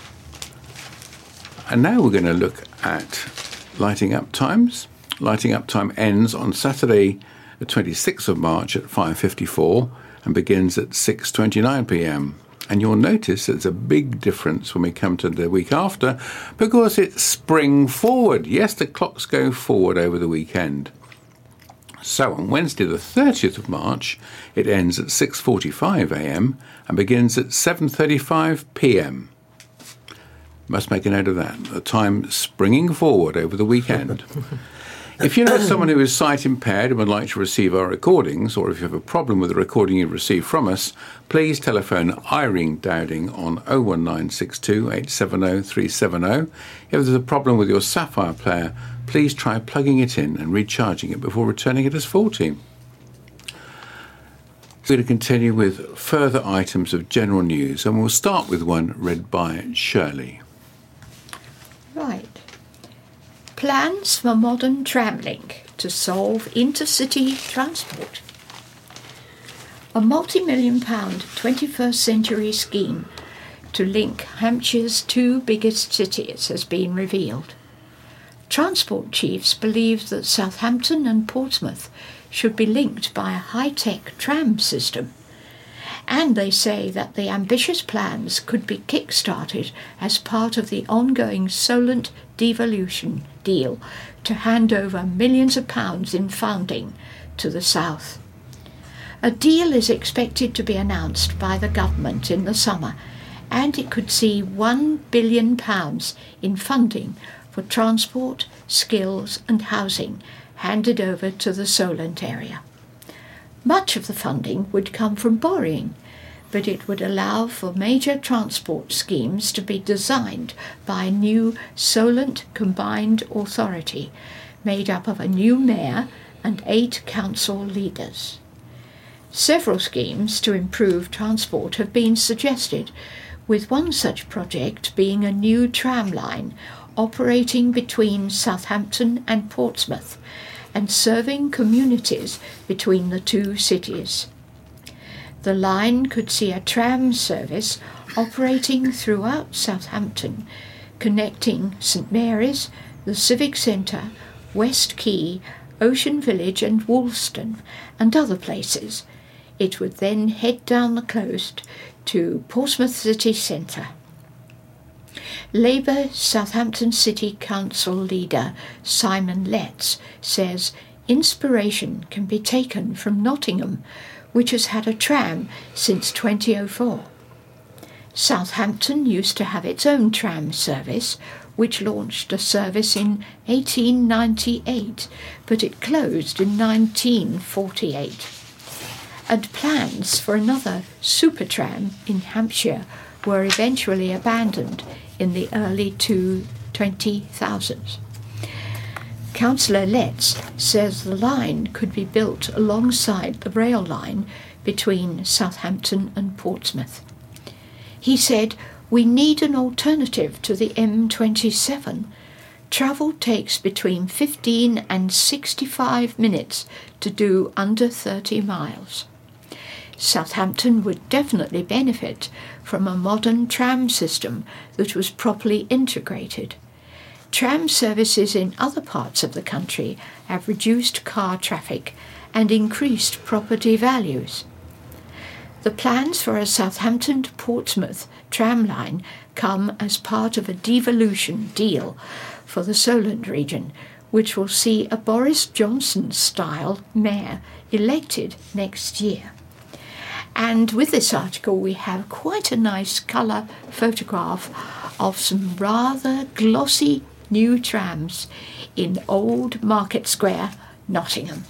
And now we're going to look at lighting up times. Lighting up time ends on Saturday, the 26th of March at 5:54 and begins at 6:29 p.m. And you'll notice there's a big difference when we come to the week after, because it's spring forward. Yes, the clocks go forward over the weekend. So on Wednesday the 30th of March, it ends at 6:45 a.m. and begins at 7:35 p.m. Must make a note of that. The time springing forward over the weekend. If you know someone who is sight impaired and would like to receive our recordings, or if you have a problem with the recording you receive from us, please telephone Irene Dowding on 01962 870 370. If there's a problem with your Sapphire player, please try plugging it in and recharging it before returning it as faulty. We're going to continue with further items of general news, and we'll start with one read by Shirley. Right. Plans for modern tram link to solve intercity transport. A multi-million-pound 21st century scheme to link Hampshire's two biggest cities has been revealed. Transport chiefs believe that Southampton and Portsmouth should be linked by a high-tech tram system, and they say that the ambitious plans could be kick-started as part of the ongoing Solent devolution deal to hand over millions of pounds in funding to the south. A deal is expected to be announced by the government in the summer, and it could see £1 billion in funding for transport, skills and housing handed over to the Solent area. Much of the funding would come from borrowing, but it would allow for major transport schemes to be designed by a new Solent Combined Authority made up of a new mayor and 8 council leaders. Several schemes to improve transport have been suggested, with one such project being a new tram line operating between Southampton and Portsmouth and serving communities between the two cities. The line could see a tram service operating throughout Southampton, connecting St Mary's, the Civic Centre, West Quay, Ocean Village and Woolston, and other places. It would then head down the coast to Portsmouth City Centre. Labour Southampton City Council leader Simon Letts says inspiration can be taken from Nottingham, which has had a tram since 2004. Southampton used to have its own tram service, which launched a service in 1898, but it closed in 1948. And plans for another super tram in Hampshire were eventually abandoned in the early 2000s. Councillor Letts says the line could be built alongside the rail line between Southampton and Portsmouth. He said, "We need an alternative to the M27. Travel takes between 15 and 65 minutes to do under 30 miles. Southampton would definitely benefit from a modern tram system that was properly integrated. Tram services in other parts of the country have reduced car traffic and increased property values." The plans for a Southampton to Portsmouth tram line come as part of a devolution deal for the Solent region, which will see a Boris Johnson-style mayor elected next year. And with this article we have quite a nice colour photograph of some rather glossy new trams in Old Market Square, Nottingham.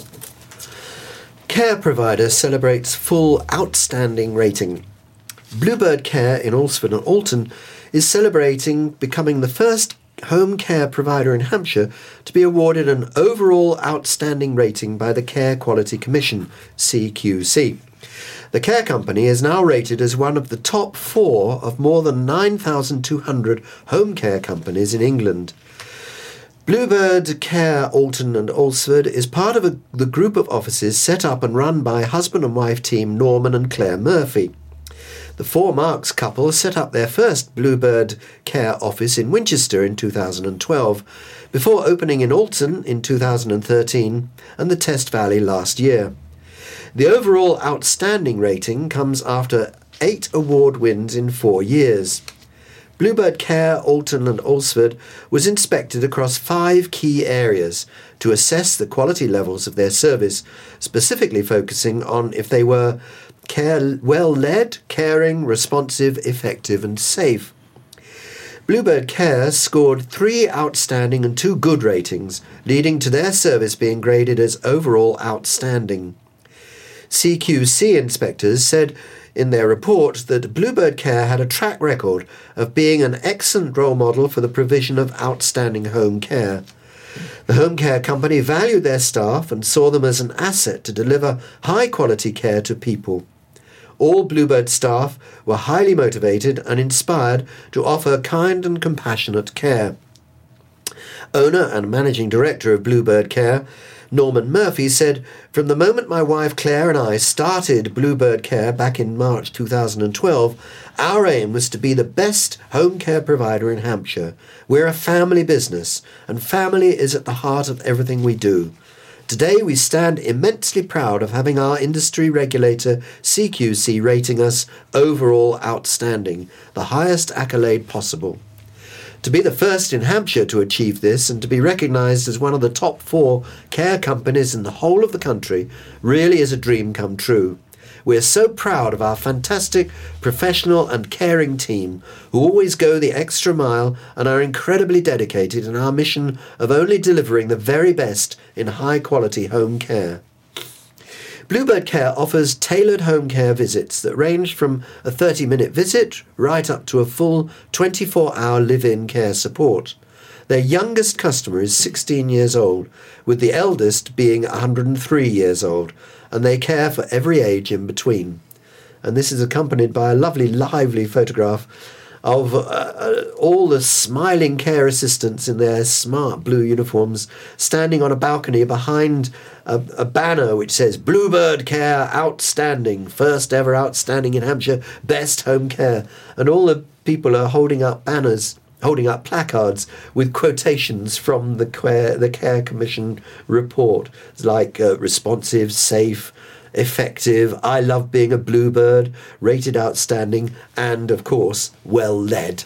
Care provider celebrates full outstanding rating. Bluebird Care in Alresford and Alton is celebrating becoming the first home care provider in Hampshire to be awarded an overall outstanding rating by the Care Quality Commission, CQC. The care company is now rated as one of the top 4 of more than 9,200 home care companies in England. Bluebird Care Alton and Alresford is part of the group of offices set up and run by husband and wife team Norman and Claire Murphy. The 4 Marks couple set up their first Bluebird Care office in Winchester in 2012, before opening in Alton in 2013 and the Test Valley last year. The overall outstanding rating comes after 8 award wins in 4 years. Bluebird Care Alton and Alresford was inspected across 5 key areas to assess the quality levels of their service, specifically focusing on if they were well-led, caring, responsive, effective and safe. Bluebird Care scored 3 outstanding and 2 good ratings, leading to their service being graded as overall outstanding. CQC inspectors said in their report that Bluebird Care had a track record of being an excellent role model for the provision of outstanding home care. The home care company valued their staff and saw them as an asset to deliver high-quality care to people. All Bluebird staff were highly motivated and inspired to offer kind and compassionate care. Owner and managing director of Bluebird Care, Norman Murphy, said, "From the moment my wife Claire and I started Bluebird Care back in March 2012, our aim was to be the best home care provider in Hampshire. We're a family business, and family is at the heart of everything we do. Today we stand immensely proud of having our industry regulator CQC rating us overall outstanding, the highest accolade possible. To be the first in Hampshire to achieve this and to be recognised as one of the top 4 care companies in the whole of the country really is a dream come true. We're so proud of our fantastic, professional and caring team who always go the extra mile and are incredibly dedicated in our mission of only delivering the very best in high-quality home care." Bluebird Care offers tailored home care visits that range from a 30-minute visit right up to a full 24-hour live-in care support. Their youngest customer is 16 years old, with the eldest being 103 years old, and they care for every age in between. And this is accompanied by a lovely, lively photograph of all the smiling care assistants in their smart blue uniforms standing on a balcony behind a banner which says "Bluebird Care Outstanding, first ever outstanding in Hampshire, best home care." And all the people are holding up banners, holding up placards with quotations from the Care Commission report, like responsive, safe, effective, I love being a bluebird, rated outstanding, and, of course, well-led.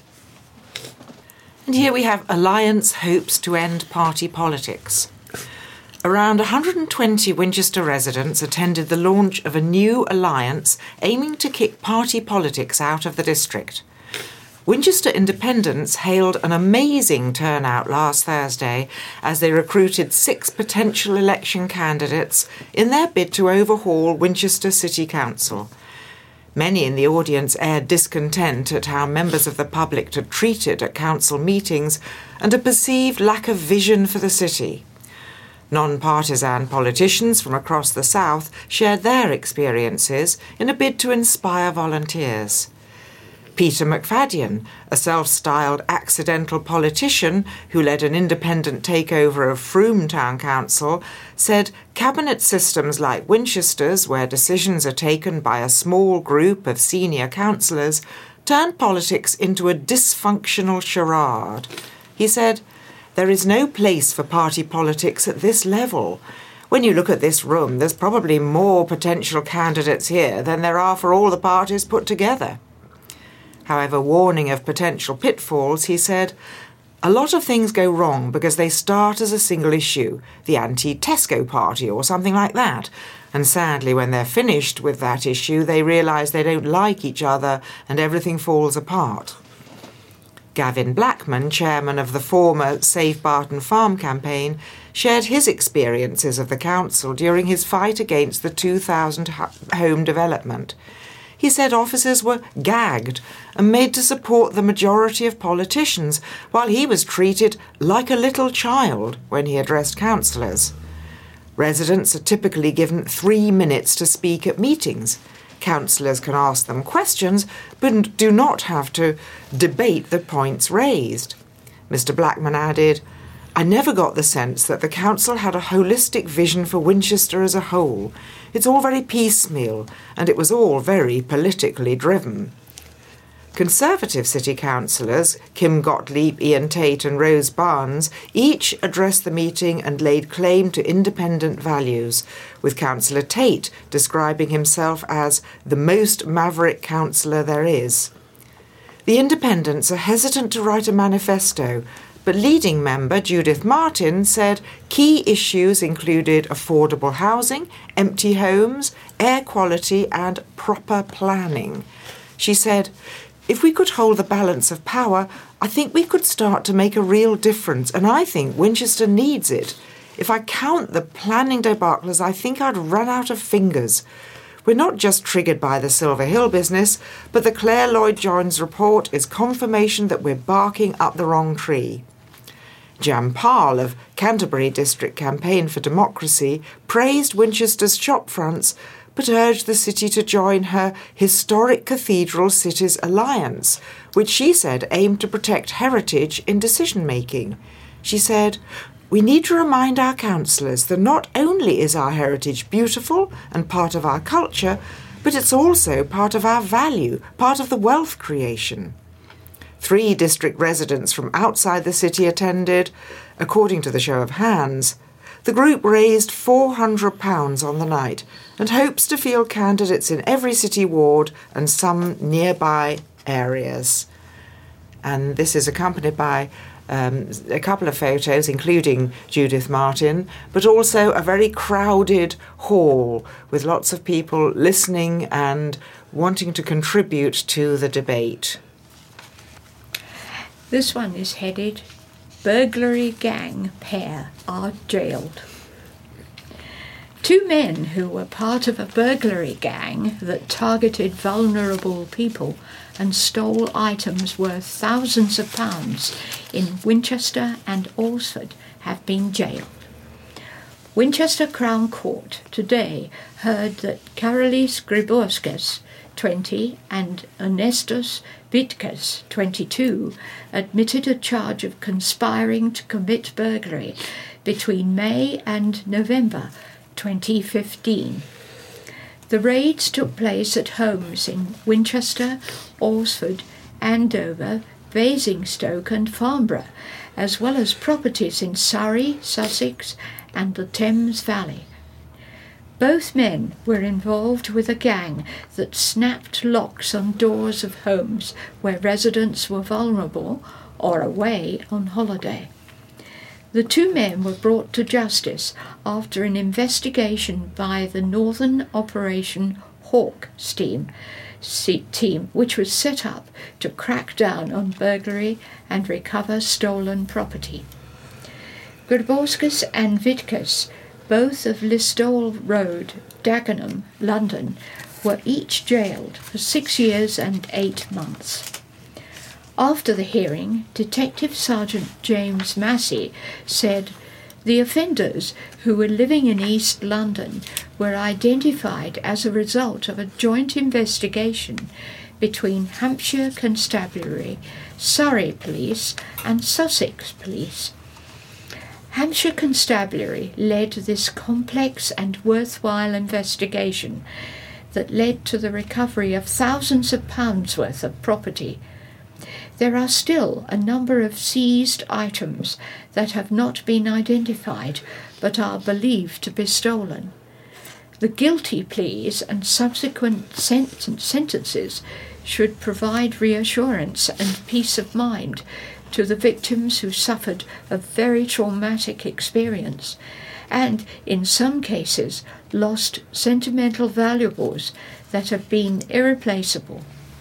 And here we have Alliance hopes to end party politics. Around 120 Winchester residents attended the launch of a new alliance aiming to kick party politics out of the district. Winchester Independents hailed an amazing turnout last Thursday as they recruited 6 potential election candidates in their bid to overhaul Winchester City Council. Many in the audience aired discontent at how members of the public are treated at council meetings and a perceived lack of vision for the city. Non-partisan politicians from across the South shared their experiences in a bid to inspire volunteers. Peter McFadden, a self-styled accidental politician who led an independent takeover of Frome Town Council, said cabinet systems like Winchester's, where decisions are taken by a small group of senior councillors, turned politics into a dysfunctional charade. He said, "There is no place for party politics at this level. When you look at this room, there's probably more potential candidates here than there are for all the parties put together." However, warning of potential pitfalls, he said, "A lot of things go wrong because they start as a single issue, the anti-Tesco party or something like that. And sadly, when they're finished with that issue, they realise they don't like each other and everything falls apart." Gavin Blackman, chairman of the former Save Barton Farm campaign, shared his experiences of the council during his fight against the 2000 home development. He said officers were gagged and made to support the majority of politicians, while he was treated like a little child when he addressed councillors. Residents are typically given 3 minutes to speak at meetings. Councillors can ask them questions, but do not have to debate the points raised. Mr. Blackman added, "I never got the sense that the council had a holistic vision for Winchester as a whole. It's all very piecemeal, and it was all very politically driven." Conservative city councillors, Kim Gottlieb, Ian Tate and Rose Barnes, each addressed the meeting and laid claim to independent values, with Councillor Tate describing himself as the most maverick councillor there is. The independents are hesitant to write a manifesto, but leading member Judith Martin said key issues included affordable housing, empty homes, air quality and proper planning. She said, "If we could hold the balance of power, I think we could start to make a real difference, and I think Winchester needs it. If I count the planning debacles, I think I'd run out of fingers. We're not just triggered by the Silver Hill business, but the Claire Lloyd-Jones report is confirmation that we're barking up the wrong tree." Jan Parl of Canterbury District Campaign for Democracy praised Winchester's shopfronts, but urged the city to join her Historic Cathedral Cities Alliance, which she said aimed to protect heritage in decision-making. She said, "We need to remind our councillors that not only is our heritage beautiful and part of our culture, but it's also part of our value, part of the wealth creation." 3 district residents from outside the city attended, according to the show of hands. The group raised £400 on the night and hopes to field candidates in every city ward and some nearby areas. And this is accompanied by a couple of photos, including Judith Martin, but also a very crowded hall with lots of people listening and wanting to contribute to the debate. This one is headed, "Burglary Gang Pair Are Jailed." 2 men who were part of a burglary gang that targeted vulnerable people and stole items worth thousands of pounds in Winchester and Alresford have been jailed. Winchester Crown Court today heard that Karolis Grybauskis, 20, and Ernestos Vitkas, 22, admitted a charge of conspiring to commit burglary between May and November 2015. The raids took place at homes in Winchester, Alresford, Andover, Basingstoke and Farnborough, as well as properties in Surrey, Sussex and the Thames Valley. Both men were involved with a gang that snapped locks on doors of homes where residents were vulnerable or away on holiday. The 2 men were brought to justice after an investigation by the Northern Operation Hawk team, which was set up to crack down on burglary and recover stolen property. Grybauskis and Vitkas, both of Listowel Road, Dagenham, London, were each jailed for 6 years and 8 months. After the hearing, Detective Sergeant James Massey said the offenders, who were living in East London, were identified as a result of a joint investigation between Hampshire Constabulary, Surrey Police and Sussex Police. Hampshire Constabulary led this complex and worthwhile investigation that led to the recovery of thousands of pounds worth of property. There are still a number of seized items that have not been identified but are believed to be stolen. The guilty pleas and subsequent sentences should provide reassurance and peace of mind to the victims who suffered a very traumatic experience and, in some cases, lost sentimental valuables that have been irreplaceable.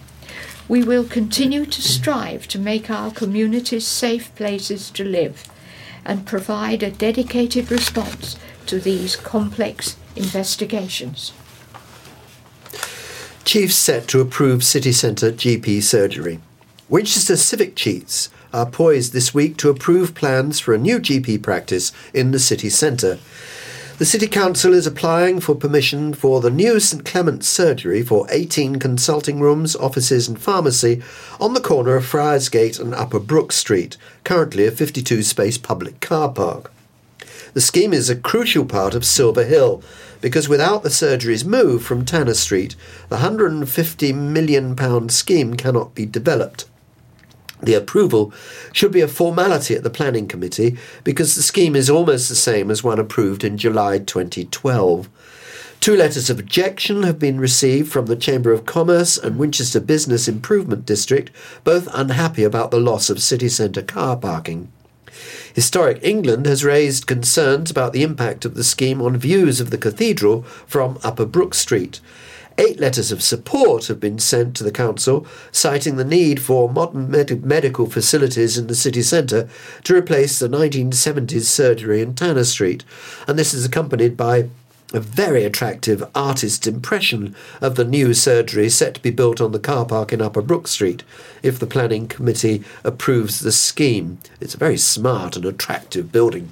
We will continue to strive to make our communities safe places to live and provide a dedicated response to these complex investigations. Chiefs set to approve city centre GP surgery. Winchester Civic Chiefs are poised this week to approve plans for a new GP practice in the city centre. The City Council is applying for permission for the new St Clement's surgery for 18 consulting rooms, offices and pharmacy on the corner of Friarsgate and Upper Brook Street, currently a 52-space public car park. The scheme is a crucial part of Silver Hill, because without the surgery's move from Tanner Street, the £150 million scheme cannot be developed. The approval should be a formality at the Planning Committee because the scheme is almost the same as one approved in July 2012. 2 letters of objection have been received from the Chamber of Commerce and Winchester Business Improvement District, both unhappy about the loss of city centre car parking. Historic England has raised concerns about the impact of the scheme on views of the cathedral from Upper Brook Street. 8 letters of support have been sent to the council, citing the need for modern medical facilities in the city centre to replace the 1970s surgery in Tanner Street, and this is accompanied by a very attractive artist's impression of the new surgery set to be built on the car park in Upper Brook Street if the Planning Committee approves the scheme. It's a very smart and attractive building.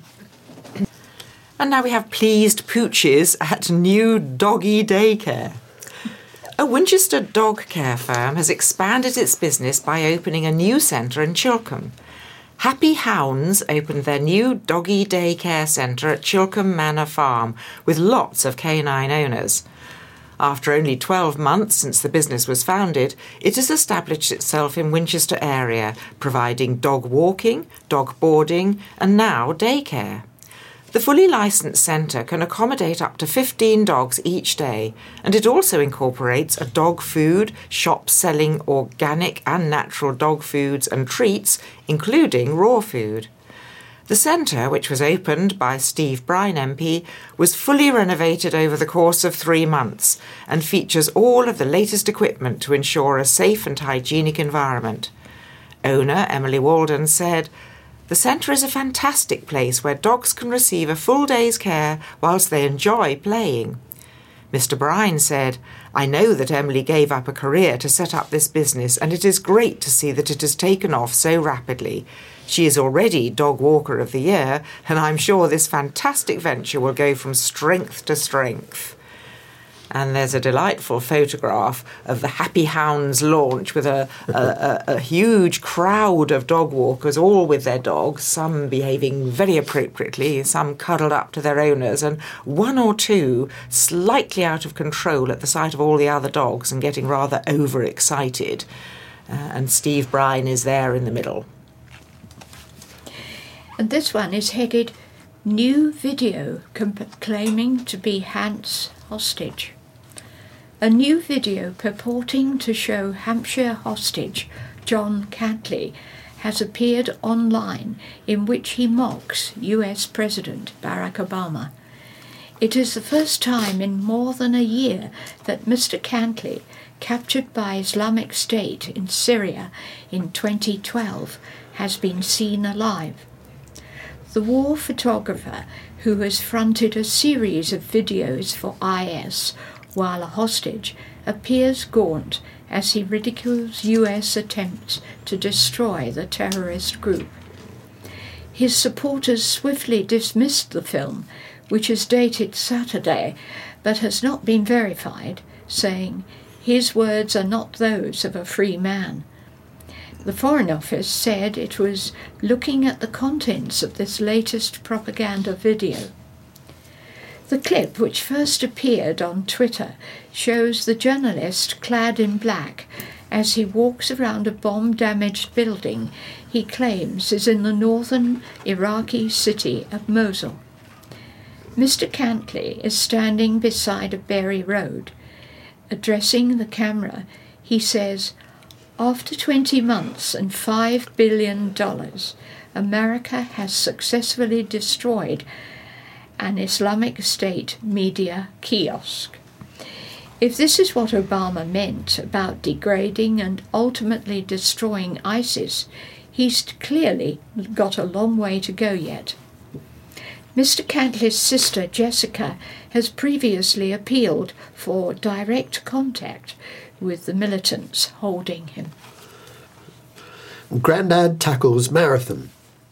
And now we have pleased pooches at new doggy daycare. A Winchester dog care firm has expanded its business by opening a new centre in Chilcombe. Happy Hounds opened their new doggy daycare centre at Chilcombe Manor Farm with lots of canine owners. After only 12 months since the business was founded, it has established itself in Winchester area, providing dog walking, dog boarding and now daycare. The fully licensed centre can accommodate up to 15 dogs each day, and it also incorporates a dog food shop selling organic and natural dog foods and treats, including raw food. The centre, which was opened by Steve Brine MP, was fully renovated over the course of 3 months and features all of the latest equipment to ensure a safe and hygienic environment. Owner Emily Walden said, "The centre is a fantastic place where dogs can receive a full day's care whilst they enjoy playing." Mr. Brine said, "I know that Emily gave up a career to set up this business, and it is great to see that it has taken off so rapidly. She is already Dog Walker of the Year, and I'm sure this fantastic venture will go from strength to strength." And there's a delightful photograph of the Happy Hounds launch with a huge crowd of dog walkers, all with their dogs, some behaving very appropriately, some cuddled up to their owners, and 1 or 2 slightly out of control at the sight of all the other dogs and getting rather overexcited. And Steve Brine is there in the middle. And this one is headed, "New Video Claiming to be Hants Hostage." A new video purporting to show Hampshire hostage John Cantley has appeared online in which he mocks US President Barack Obama. It is the first time in more than a year that Mr. Cantley, captured by Islamic State in Syria in 2012, has been seen alive. The war photographer, who has fronted a series of videos for IS while a hostage, appears gaunt as he ridicules US attempts to destroy the terrorist group. His supporters swiftly dismissed the film, which is dated Saturday but has not been verified, saying, "His words are not those of a free man." The Foreign Office said it was looking at the contents of this latest propaganda video. The clip, which first appeared on Twitter, shows the journalist clad in black as he walks around a bomb-damaged building he claims is in the northern Iraqi city of Mosul. Mr. Cantley is standing beside a Berry Road. Addressing the camera, he says, "After 20 months and $5 billion, America has successfully destroyed an Islamic State media kiosk." If this is what Obama meant about degrading and ultimately destroying ISIS, he's clearly got a long way to go yet. Mr. Cantley's sister, Jessica, has previously appealed for direct contact with the militants holding him. Grandad tackles marathon.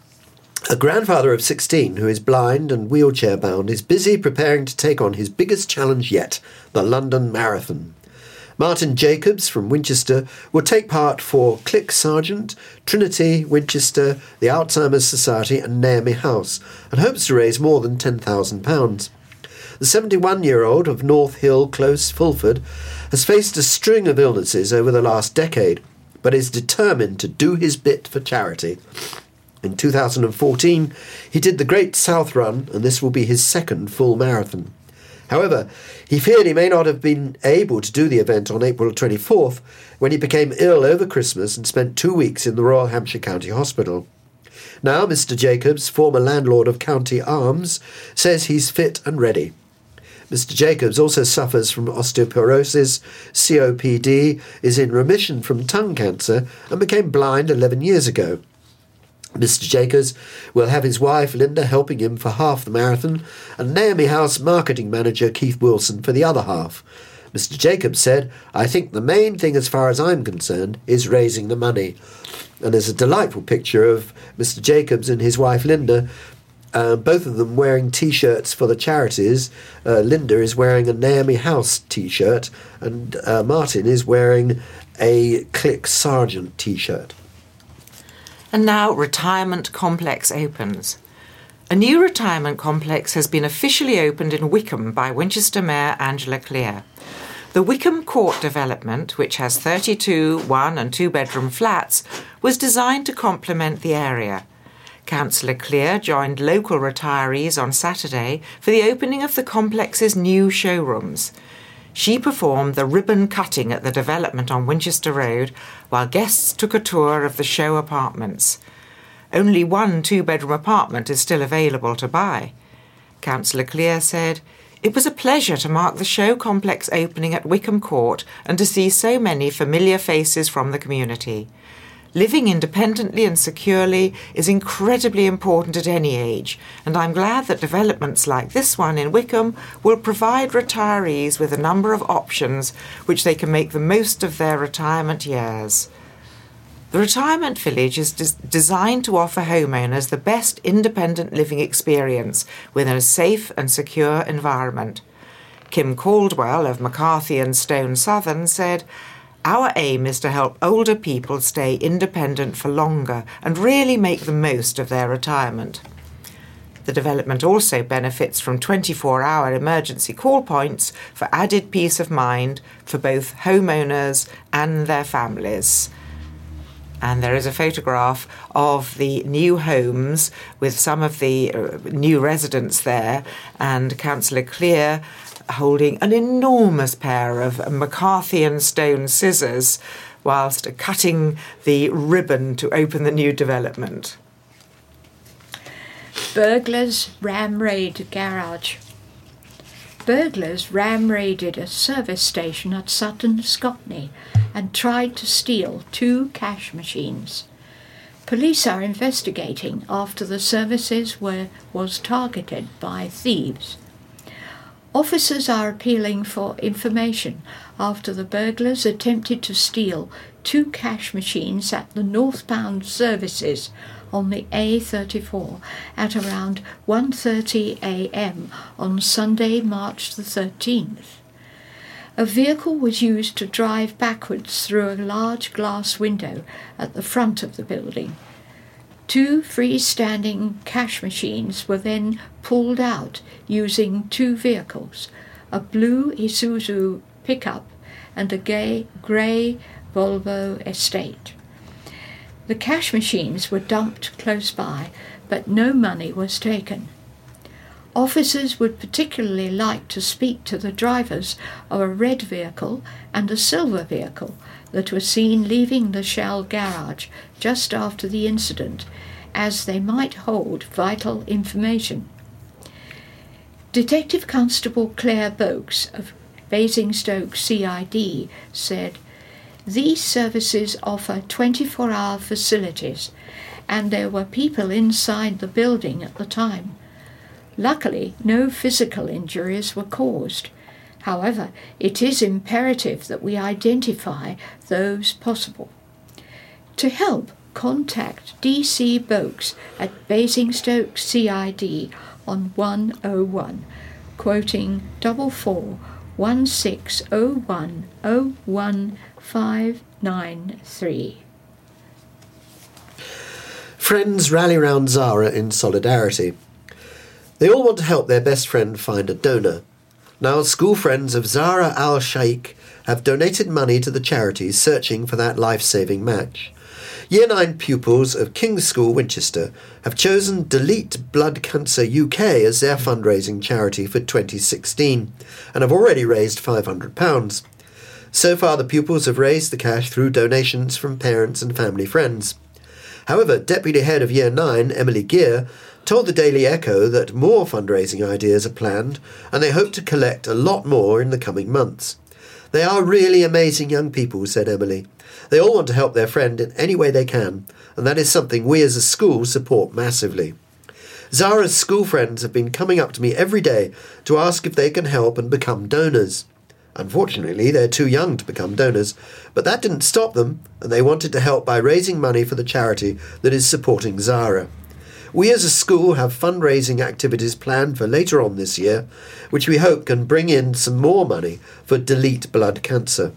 A grandfather of 16 who is blind and wheelchair-bound is busy preparing to take on his biggest challenge yet, the London Marathon. Martin Jacobs from Winchester will take part for Click Sargent, Trinity, Winchester, the Alzheimer's Society and Naomi House, and hopes to raise more than £10,000. The 71-year-old of North Hill Close, Fulford, has faced a string of illnesses over the last decade, but is determined to do his bit for charity. In 2014, he did the Great South Run, and this will be his second full marathon. However, he feared he may not have been able to do the event on April 24th, when he became ill over Christmas and spent 2 weeks in the Royal Hampshire County Hospital. Now, Mr. Jacobs, former landlord of County Arms, says he's fit and ready. Mr. Jacobs also suffers from osteoporosis, COPD, is in remission from tongue cancer, and became blind 11 years ago. Mr. Jacobs will have his wife Linda helping him for half the marathon, and Naomi House marketing manager Keith Wilson for the other half. Mr. Jacobs said, "I think the main thing as far as I'm concerned is raising the money." And there's a delightful picture of Mr. Jacobs and his wife Linda, both of them wearing T-shirts for the charities. Linda is wearing a Naomi House T-shirt, and Martin is wearing a Click Sargent T-shirt. And now Retirement Complex opens. A new retirement complex has been officially opened in Wickham by Winchester Mayor Angela Clear. The Wickham Court development, which has 32 one- and two-bedroom flats, was designed to complement the area. Councillor Clear joined local retirees on Saturday for the opening of the complex's new showrooms. She performed the ribbon cutting at the development on Winchester Road, while guests took a tour of the show apartments. Only one two-bedroom apartment is still available to buy. Councillor Clear said, "It was a pleasure to mark the show complex opening at Wickham Court and to see so many familiar faces from the community. Living independently and securely is incredibly important at any age, and I'm glad that developments like this one in Wickham will provide retirees with a number of options which they can make the most of their retirement years." The retirement village is designed to offer homeowners the best independent living experience within a safe and secure environment. Kim Caldwell of McCarthy and Stone Southern said, "Our aim is to help older people stay independent for longer and really make the most of their retirement." The development also benefits from 24-hour emergency call points for added peace of mind for both homeowners and their families. And there is a photograph of the new homes with some of the new residents there, and Councillor Clear holding an enormous pair of McCarthy and Stone scissors whilst cutting the ribbon to open the new development. Burglars ram-raid garage. Burglars ram-raided a service station at Sutton, Scotney, and tried to steal 2 cash machines. Police are investigating after the services was targeted by thieves. Officers are appealing for information after the burglars attempted to steal 2 cash machines at the northbound services on the A34 at around 1:30 a.m. on Sunday, March the 13th. A vehicle was used to drive backwards through a large glass window at the front of the building. 2 freestanding cash machines were then pulled out using 2 vehicles, a blue Isuzu pickup and a grey Volvo Estate. The cash machines were dumped close by, but no money was taken. Officers would particularly like to speak to the drivers of a red vehicle and a silver vehicle that were seen leaving the Shell garage just after the incident, as they might hold vital information. Detective Constable Claire Boakes of Basingstoke CID said, "These services offer 24-hour facilities, and there were people inside the building at the time. Luckily, no physical injuries were caused. However, it is imperative that we identify those possible. To help, contact DC Boakes at Basingstoke CID on 101, quoting 441601015993. Friends rally round Zara in solidarity. They all want to help their best friend find a donor. Now, school friends of Zara al-Sheikh have donated money to the charities searching for that life-saving match. Year 9 pupils of King's School, Winchester, have chosen Delete Blood Cancer UK as their fundraising charity for 2016 and have already raised £500. So far, the pupils have raised the cash through donations from parents and family friends. However, Deputy Head of Year 9, Emily Gear, told the Daily Echo that more fundraising ideas are planned and they hope to collect a lot more in the coming months. They are really amazing young people, said Emily. They all want to help their friend in any way they can, and that is something we as a school support massively. Zara's school friends have been coming up to me every day to ask if they can help and become donors. Unfortunately, they're too young to become donors, but that didn't stop them, and they wanted to help by raising money for the charity that is supporting Zara. We as a school have fundraising activities planned for later on this year, which we hope can bring in some more money for Delete Blood Cancer.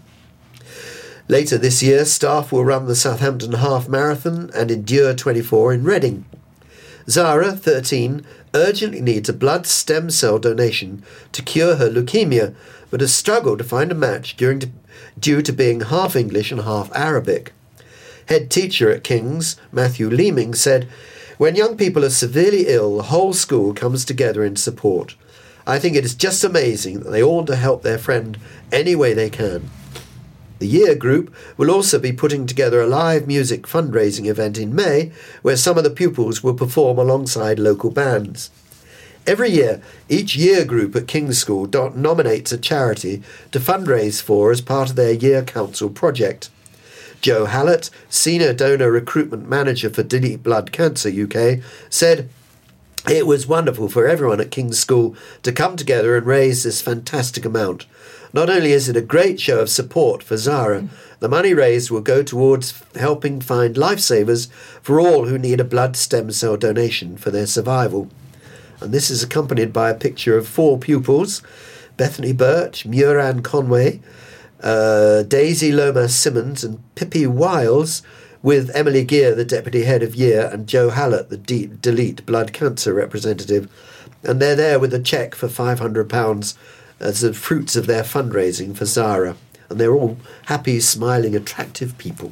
Later this year, staff will run the Southampton Half Marathon and Endure 24 in Reading. Zara, 13, urgently needs a blood stem cell donation to cure her leukemia, but has struggled to find a match due to being half English and half Arabic. Head teacher at King's, Matthew Leeming, said, "When young people are severely ill, the whole school comes together in support. I think it is just amazing that they all want to help their friend any way they can." The year group will also be putting together a live music fundraising event in May where some of the pupils will perform alongside local bands. Every year, each year group at King's School nominates a charity to fundraise for as part of their year council project. Joe Hallett, Senior Donor Recruitment Manager for Delete Blood Cancer UK, said, "It was wonderful for everyone at King's School to come together and raise this fantastic amount. Not only is it a great show of support for Zara, the money raised will go towards helping find lifesavers for all who need a blood stem cell donation for their survival." And this is accompanied by a picture of 4 pupils, Bethany Birch, Muran Conway, Daisy Lomas Simmons and Pippi Wiles, with Emily Gear, the Deputy Head of Year, and Joe Hallett, the Delete Blood Cancer representative. And they're there with a cheque for £500 as the fruits of their fundraising for Zara. And they're all happy, smiling, attractive people.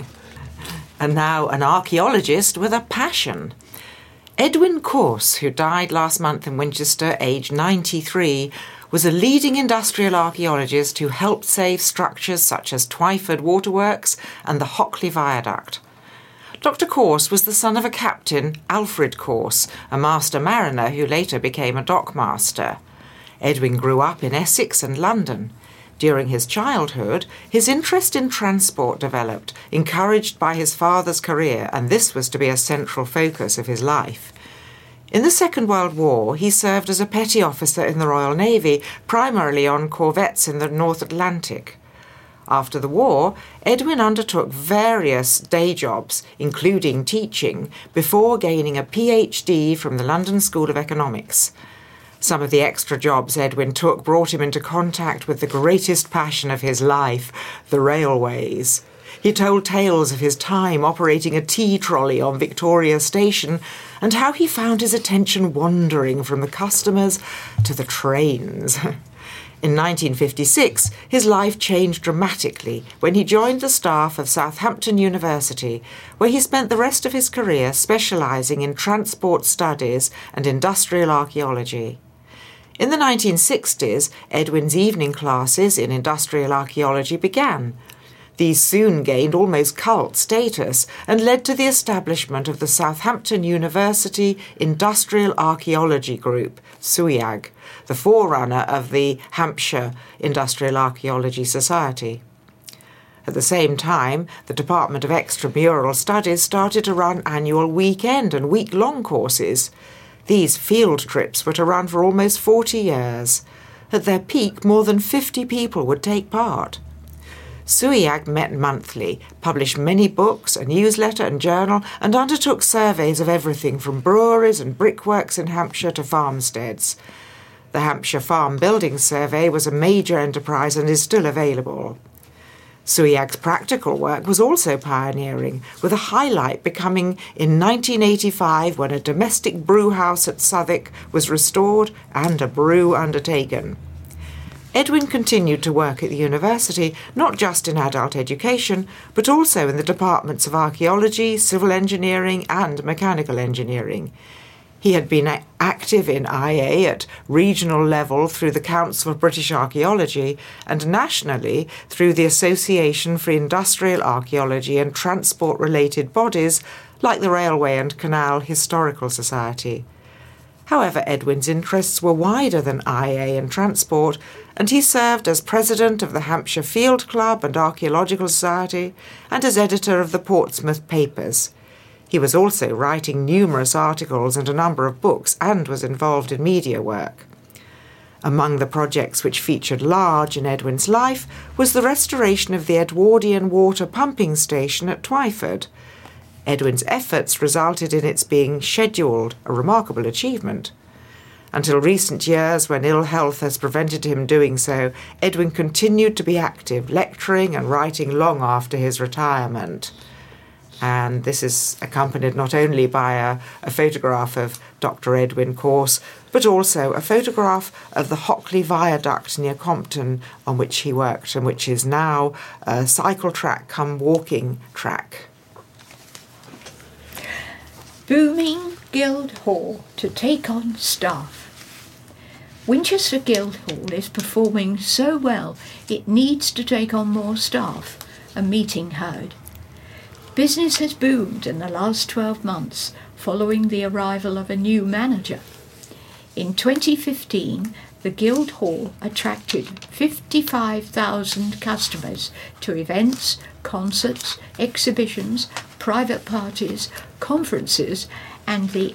And now an archaeologist with a passion. Edwin Corse, who died last month in Winchester, aged 93, was a leading industrial archaeologist who helped save structures such as Twyford Waterworks and the Hockley Viaduct. Dr. Corse was the son of a captain, Alfred Corse, a master mariner who later became a dockmaster. Edwin grew up in Essex and London. During his childhood, his interest in transport developed, encouraged by his father's career, and this was to be a central focus of his life. In the Second World War, he served as a petty officer in the Royal Navy, primarily on corvettes in the North Atlantic. After the war, Edwin undertook various day jobs, including teaching, before gaining a PhD from the London School of Economics. Some of the extra jobs Edwin took brought him into contact with the greatest passion of his life, the railways. He told tales of his time operating a tea trolley on Victoria Station and how he found his attention wandering from the customers to the trains. In 1956, his life changed dramatically when he joined the staff of Southampton University, where he spent the rest of his career specialising in transport studies and industrial archaeology. In the 1960s, Edwin's evening classes in industrial archaeology began. These soon gained almost cult status and led to the establishment of the Southampton University Industrial Archaeology Group, SUIAG, the forerunner of the Hampshire Industrial Archaeology Society. At the same time, the Department of Extramural Studies started to run annual weekend and week-long courses. These field trips were to run for almost 40 years. At their peak, more than 50 people would take part. SUIAG met monthly, published many books, a newsletter and journal, and undertook surveys of everything from breweries and brickworks in Hampshire to farmsteads. The Hampshire Farm Building Survey was a major enterprise and is still available. SUIAG's practical work was also pioneering, with a highlight becoming in 1985 when a domestic brew house at Southwick was restored and a brew undertaken. Edwin continued to work at the university, not just in adult education, but also in the departments of archaeology, civil engineering and mechanical engineering. He had been active in IA at regional level through the Council of British Archaeology and nationally through the Association for Industrial Archaeology and transport-related bodies like the Railway and Canal Historical Society. However, Edwin's interests were wider than IA and transport, and he served as president of the Hampshire Field Club and Archaeological Society and as editor of the Portsmouth Papers. He was also writing numerous articles and a number of books and was involved in media work. Among the projects which featured large in Edwin's life was the restoration of the Edwardian water pumping station at Twyford. Edwin's efforts resulted in its being scheduled, a remarkable achievement. Until recent years, when ill health has prevented him doing so, Edwin continued to be active, lecturing and writing long after his retirement. And this is accompanied not only by a photograph of Dr. Edwin Corse, but also a photograph of the Hockley Viaduct near Compton on which he worked and which is now a cycle track come walking track. Booming Guildhall to take on staff. Winchester Guildhall is performing so well it needs to take on more staff, a meeting held. Business has boomed in the last 12 months following the arrival of a new manager. In 2015, the Guildhall attracted 55,000 customers to events, concerts, exhibitions, private parties, conferences, and the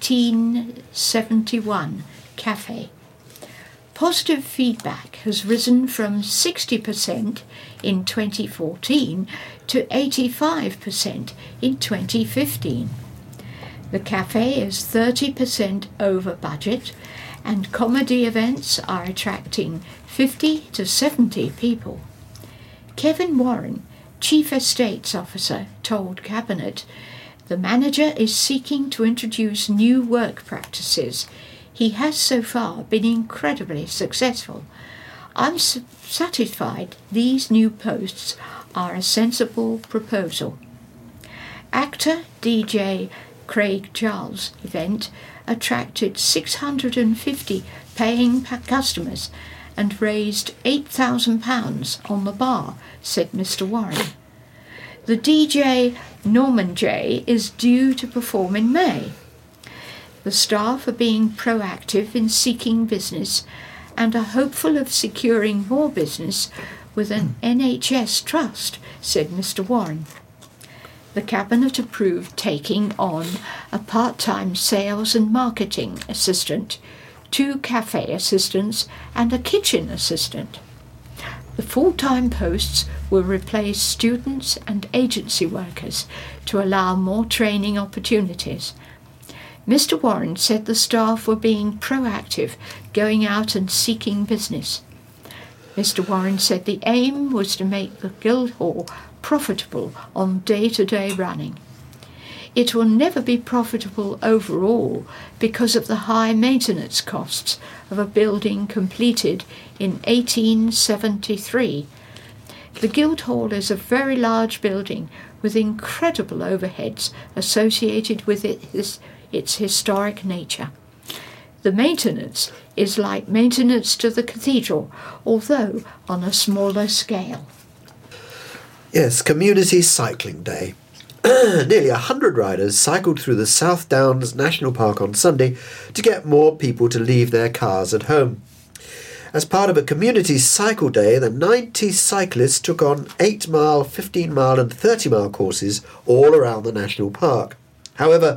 1871 Cafe. Positive feedback has risen from 60% in 2014 to 85% in 2015. The cafe is 30% over budget, and comedy events are attracting 50 to 70 people. Kevin Warren, Chief Estates Officer, told Cabinet, the manager is seeking to introduce new work practices. He has so far been incredibly successful. I'm satisfied these new posts are a sensible proposal. Actor DJ Craig Charles' event attracted 650 paying customers and raised £8,000 on the bar, said Mr. Warren. The DJ Norman J is due to perform in May. The staff are being proactive in seeking business and are hopeful of securing more business with an NHS trust, said Mr. Warren. The Cabinet approved taking on a part-time sales and marketing assistant, 2 cafe assistants and a kitchen assistant. The full-time posts will replace students and agency workers to allow more training opportunities. Mr. Warren said the staff were being proactive, going out and seeking business. Mr. Warren said the aim was to make the Guildhall profitable on day-to-day running. It will never be profitable overall because of the high maintenance costs of a building completed in 1873. The Guildhall is a very large building with incredible overheads associated with its historic nature. The maintenance is like maintenance to the cathedral, although on a smaller scale. Yes, Community Cycling Day. Nearly 100 riders cycled through the South Downs National Park on Sunday to get more people to leave their cars at home. As part of a community cycle day, the 90 cyclists took on 8-mile, 15-mile and 30-mile courses all around the national park. However,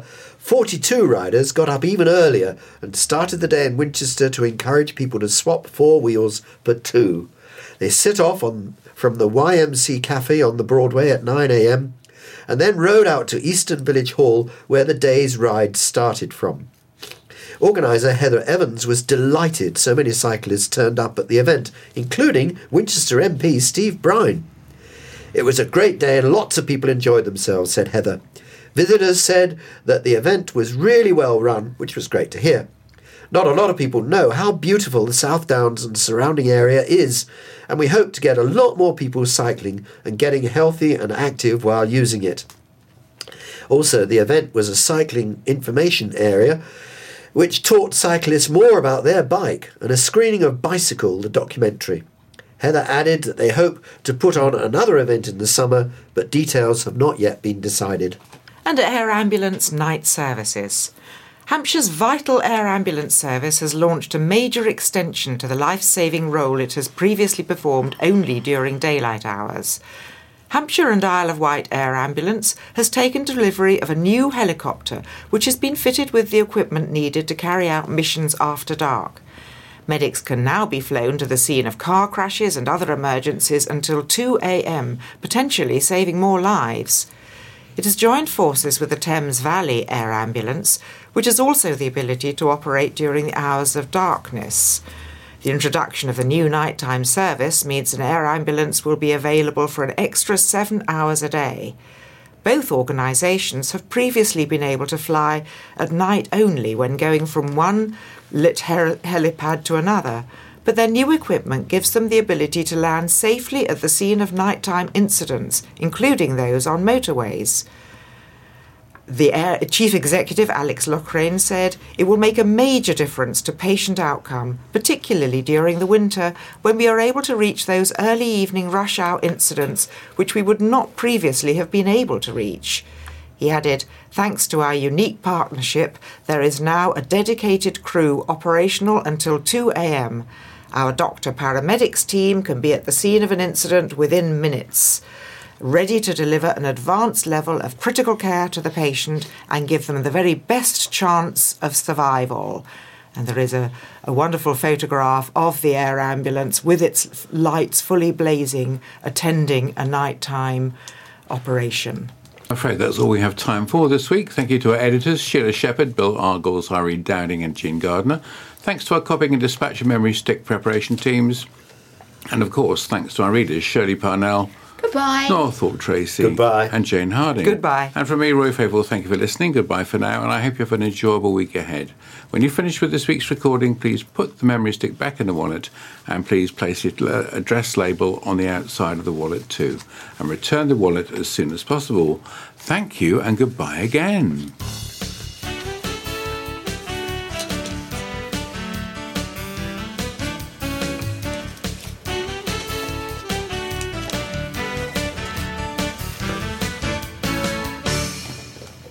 42 riders got up even earlier and started the day in Winchester to encourage people to swap 4 wheels for 2. They set off from the YMC Cafe on the Broadway at 9 a.m. and then rode out to Eastern Village Hall, where the day's ride started from. Organiser Heather Evans was delighted so many cyclists turned up at the event, including Winchester MP Steve Brine. "It was a great day and lots of people enjoyed themselves," said Heather. Visitors said that the event was really well run, which was great to hear. "Not a lot of people know how beautiful the South Downs and surrounding area is, and we hope to get a lot more people cycling and getting healthy and active while using it." Also, the event was a cycling information area, which taught cyclists more about their bike, and a screening of Bicycle, the documentary. Heather added that they hope to put on another event in the summer, but details have not yet been decided. And Air Ambulance night services. Hampshire's vital air ambulance service has launched a major extension to the life-saving role it has previously performed only during daylight hours. Hampshire and Isle of Wight Air Ambulance has taken delivery of a new helicopter which has been fitted with the equipment needed to carry out missions after dark. Medics can now be flown to the scene of car crashes and other emergencies until 2 a.m, potentially saving more lives. It has joined forces with the Thames Valley Air Ambulance, which has also the ability to operate during the hours of darkness. The introduction of the new nighttime service means an air ambulance will be available for an extra 7 hours a day. Both organisations have previously been able to fly at night only when going from one lit helipad to another, but their new equipment gives them the ability to land safely at the scene of nighttime incidents, including those on motorways. The Chief Executive, Alex Loughrane, said it will make a major difference to patient outcome, particularly during the winter when we are able to reach those early evening rush hour incidents which we would not previously have been able to reach. He added, "Thanks to our unique partnership, there is now a dedicated crew operational until 2 a.m. Our doctor-paramedics team can be at the scene of an incident within minutes, ready to deliver an advanced level of critical care to the patient and give them the very best chance of survival." And there is a wonderful photograph of the air ambulance with its lights fully blazing, attending a nighttime operation. I'm afraid that's all we have time for this week. Thank you to our editors, Sheila Shepherd, Bill Argles, Irene Dowding and Jean Gardner. Thanks to our copying and dispatch and memory stick preparation teams. And of course, thanks to our readers, Shirley Parnell, Goodbye. Northall Tracy, Goodbye. and Jane Harding. Goodbye. And from me, Roy Favour, thank you for listening. Goodbye for now, and I hope you have an enjoyable week ahead. When you finish with this week's recording, please put the memory stick back in the wallet, and please place your address label on the outside of the wallet too, and return the wallet as soon as possible. Thank you, and goodbye again.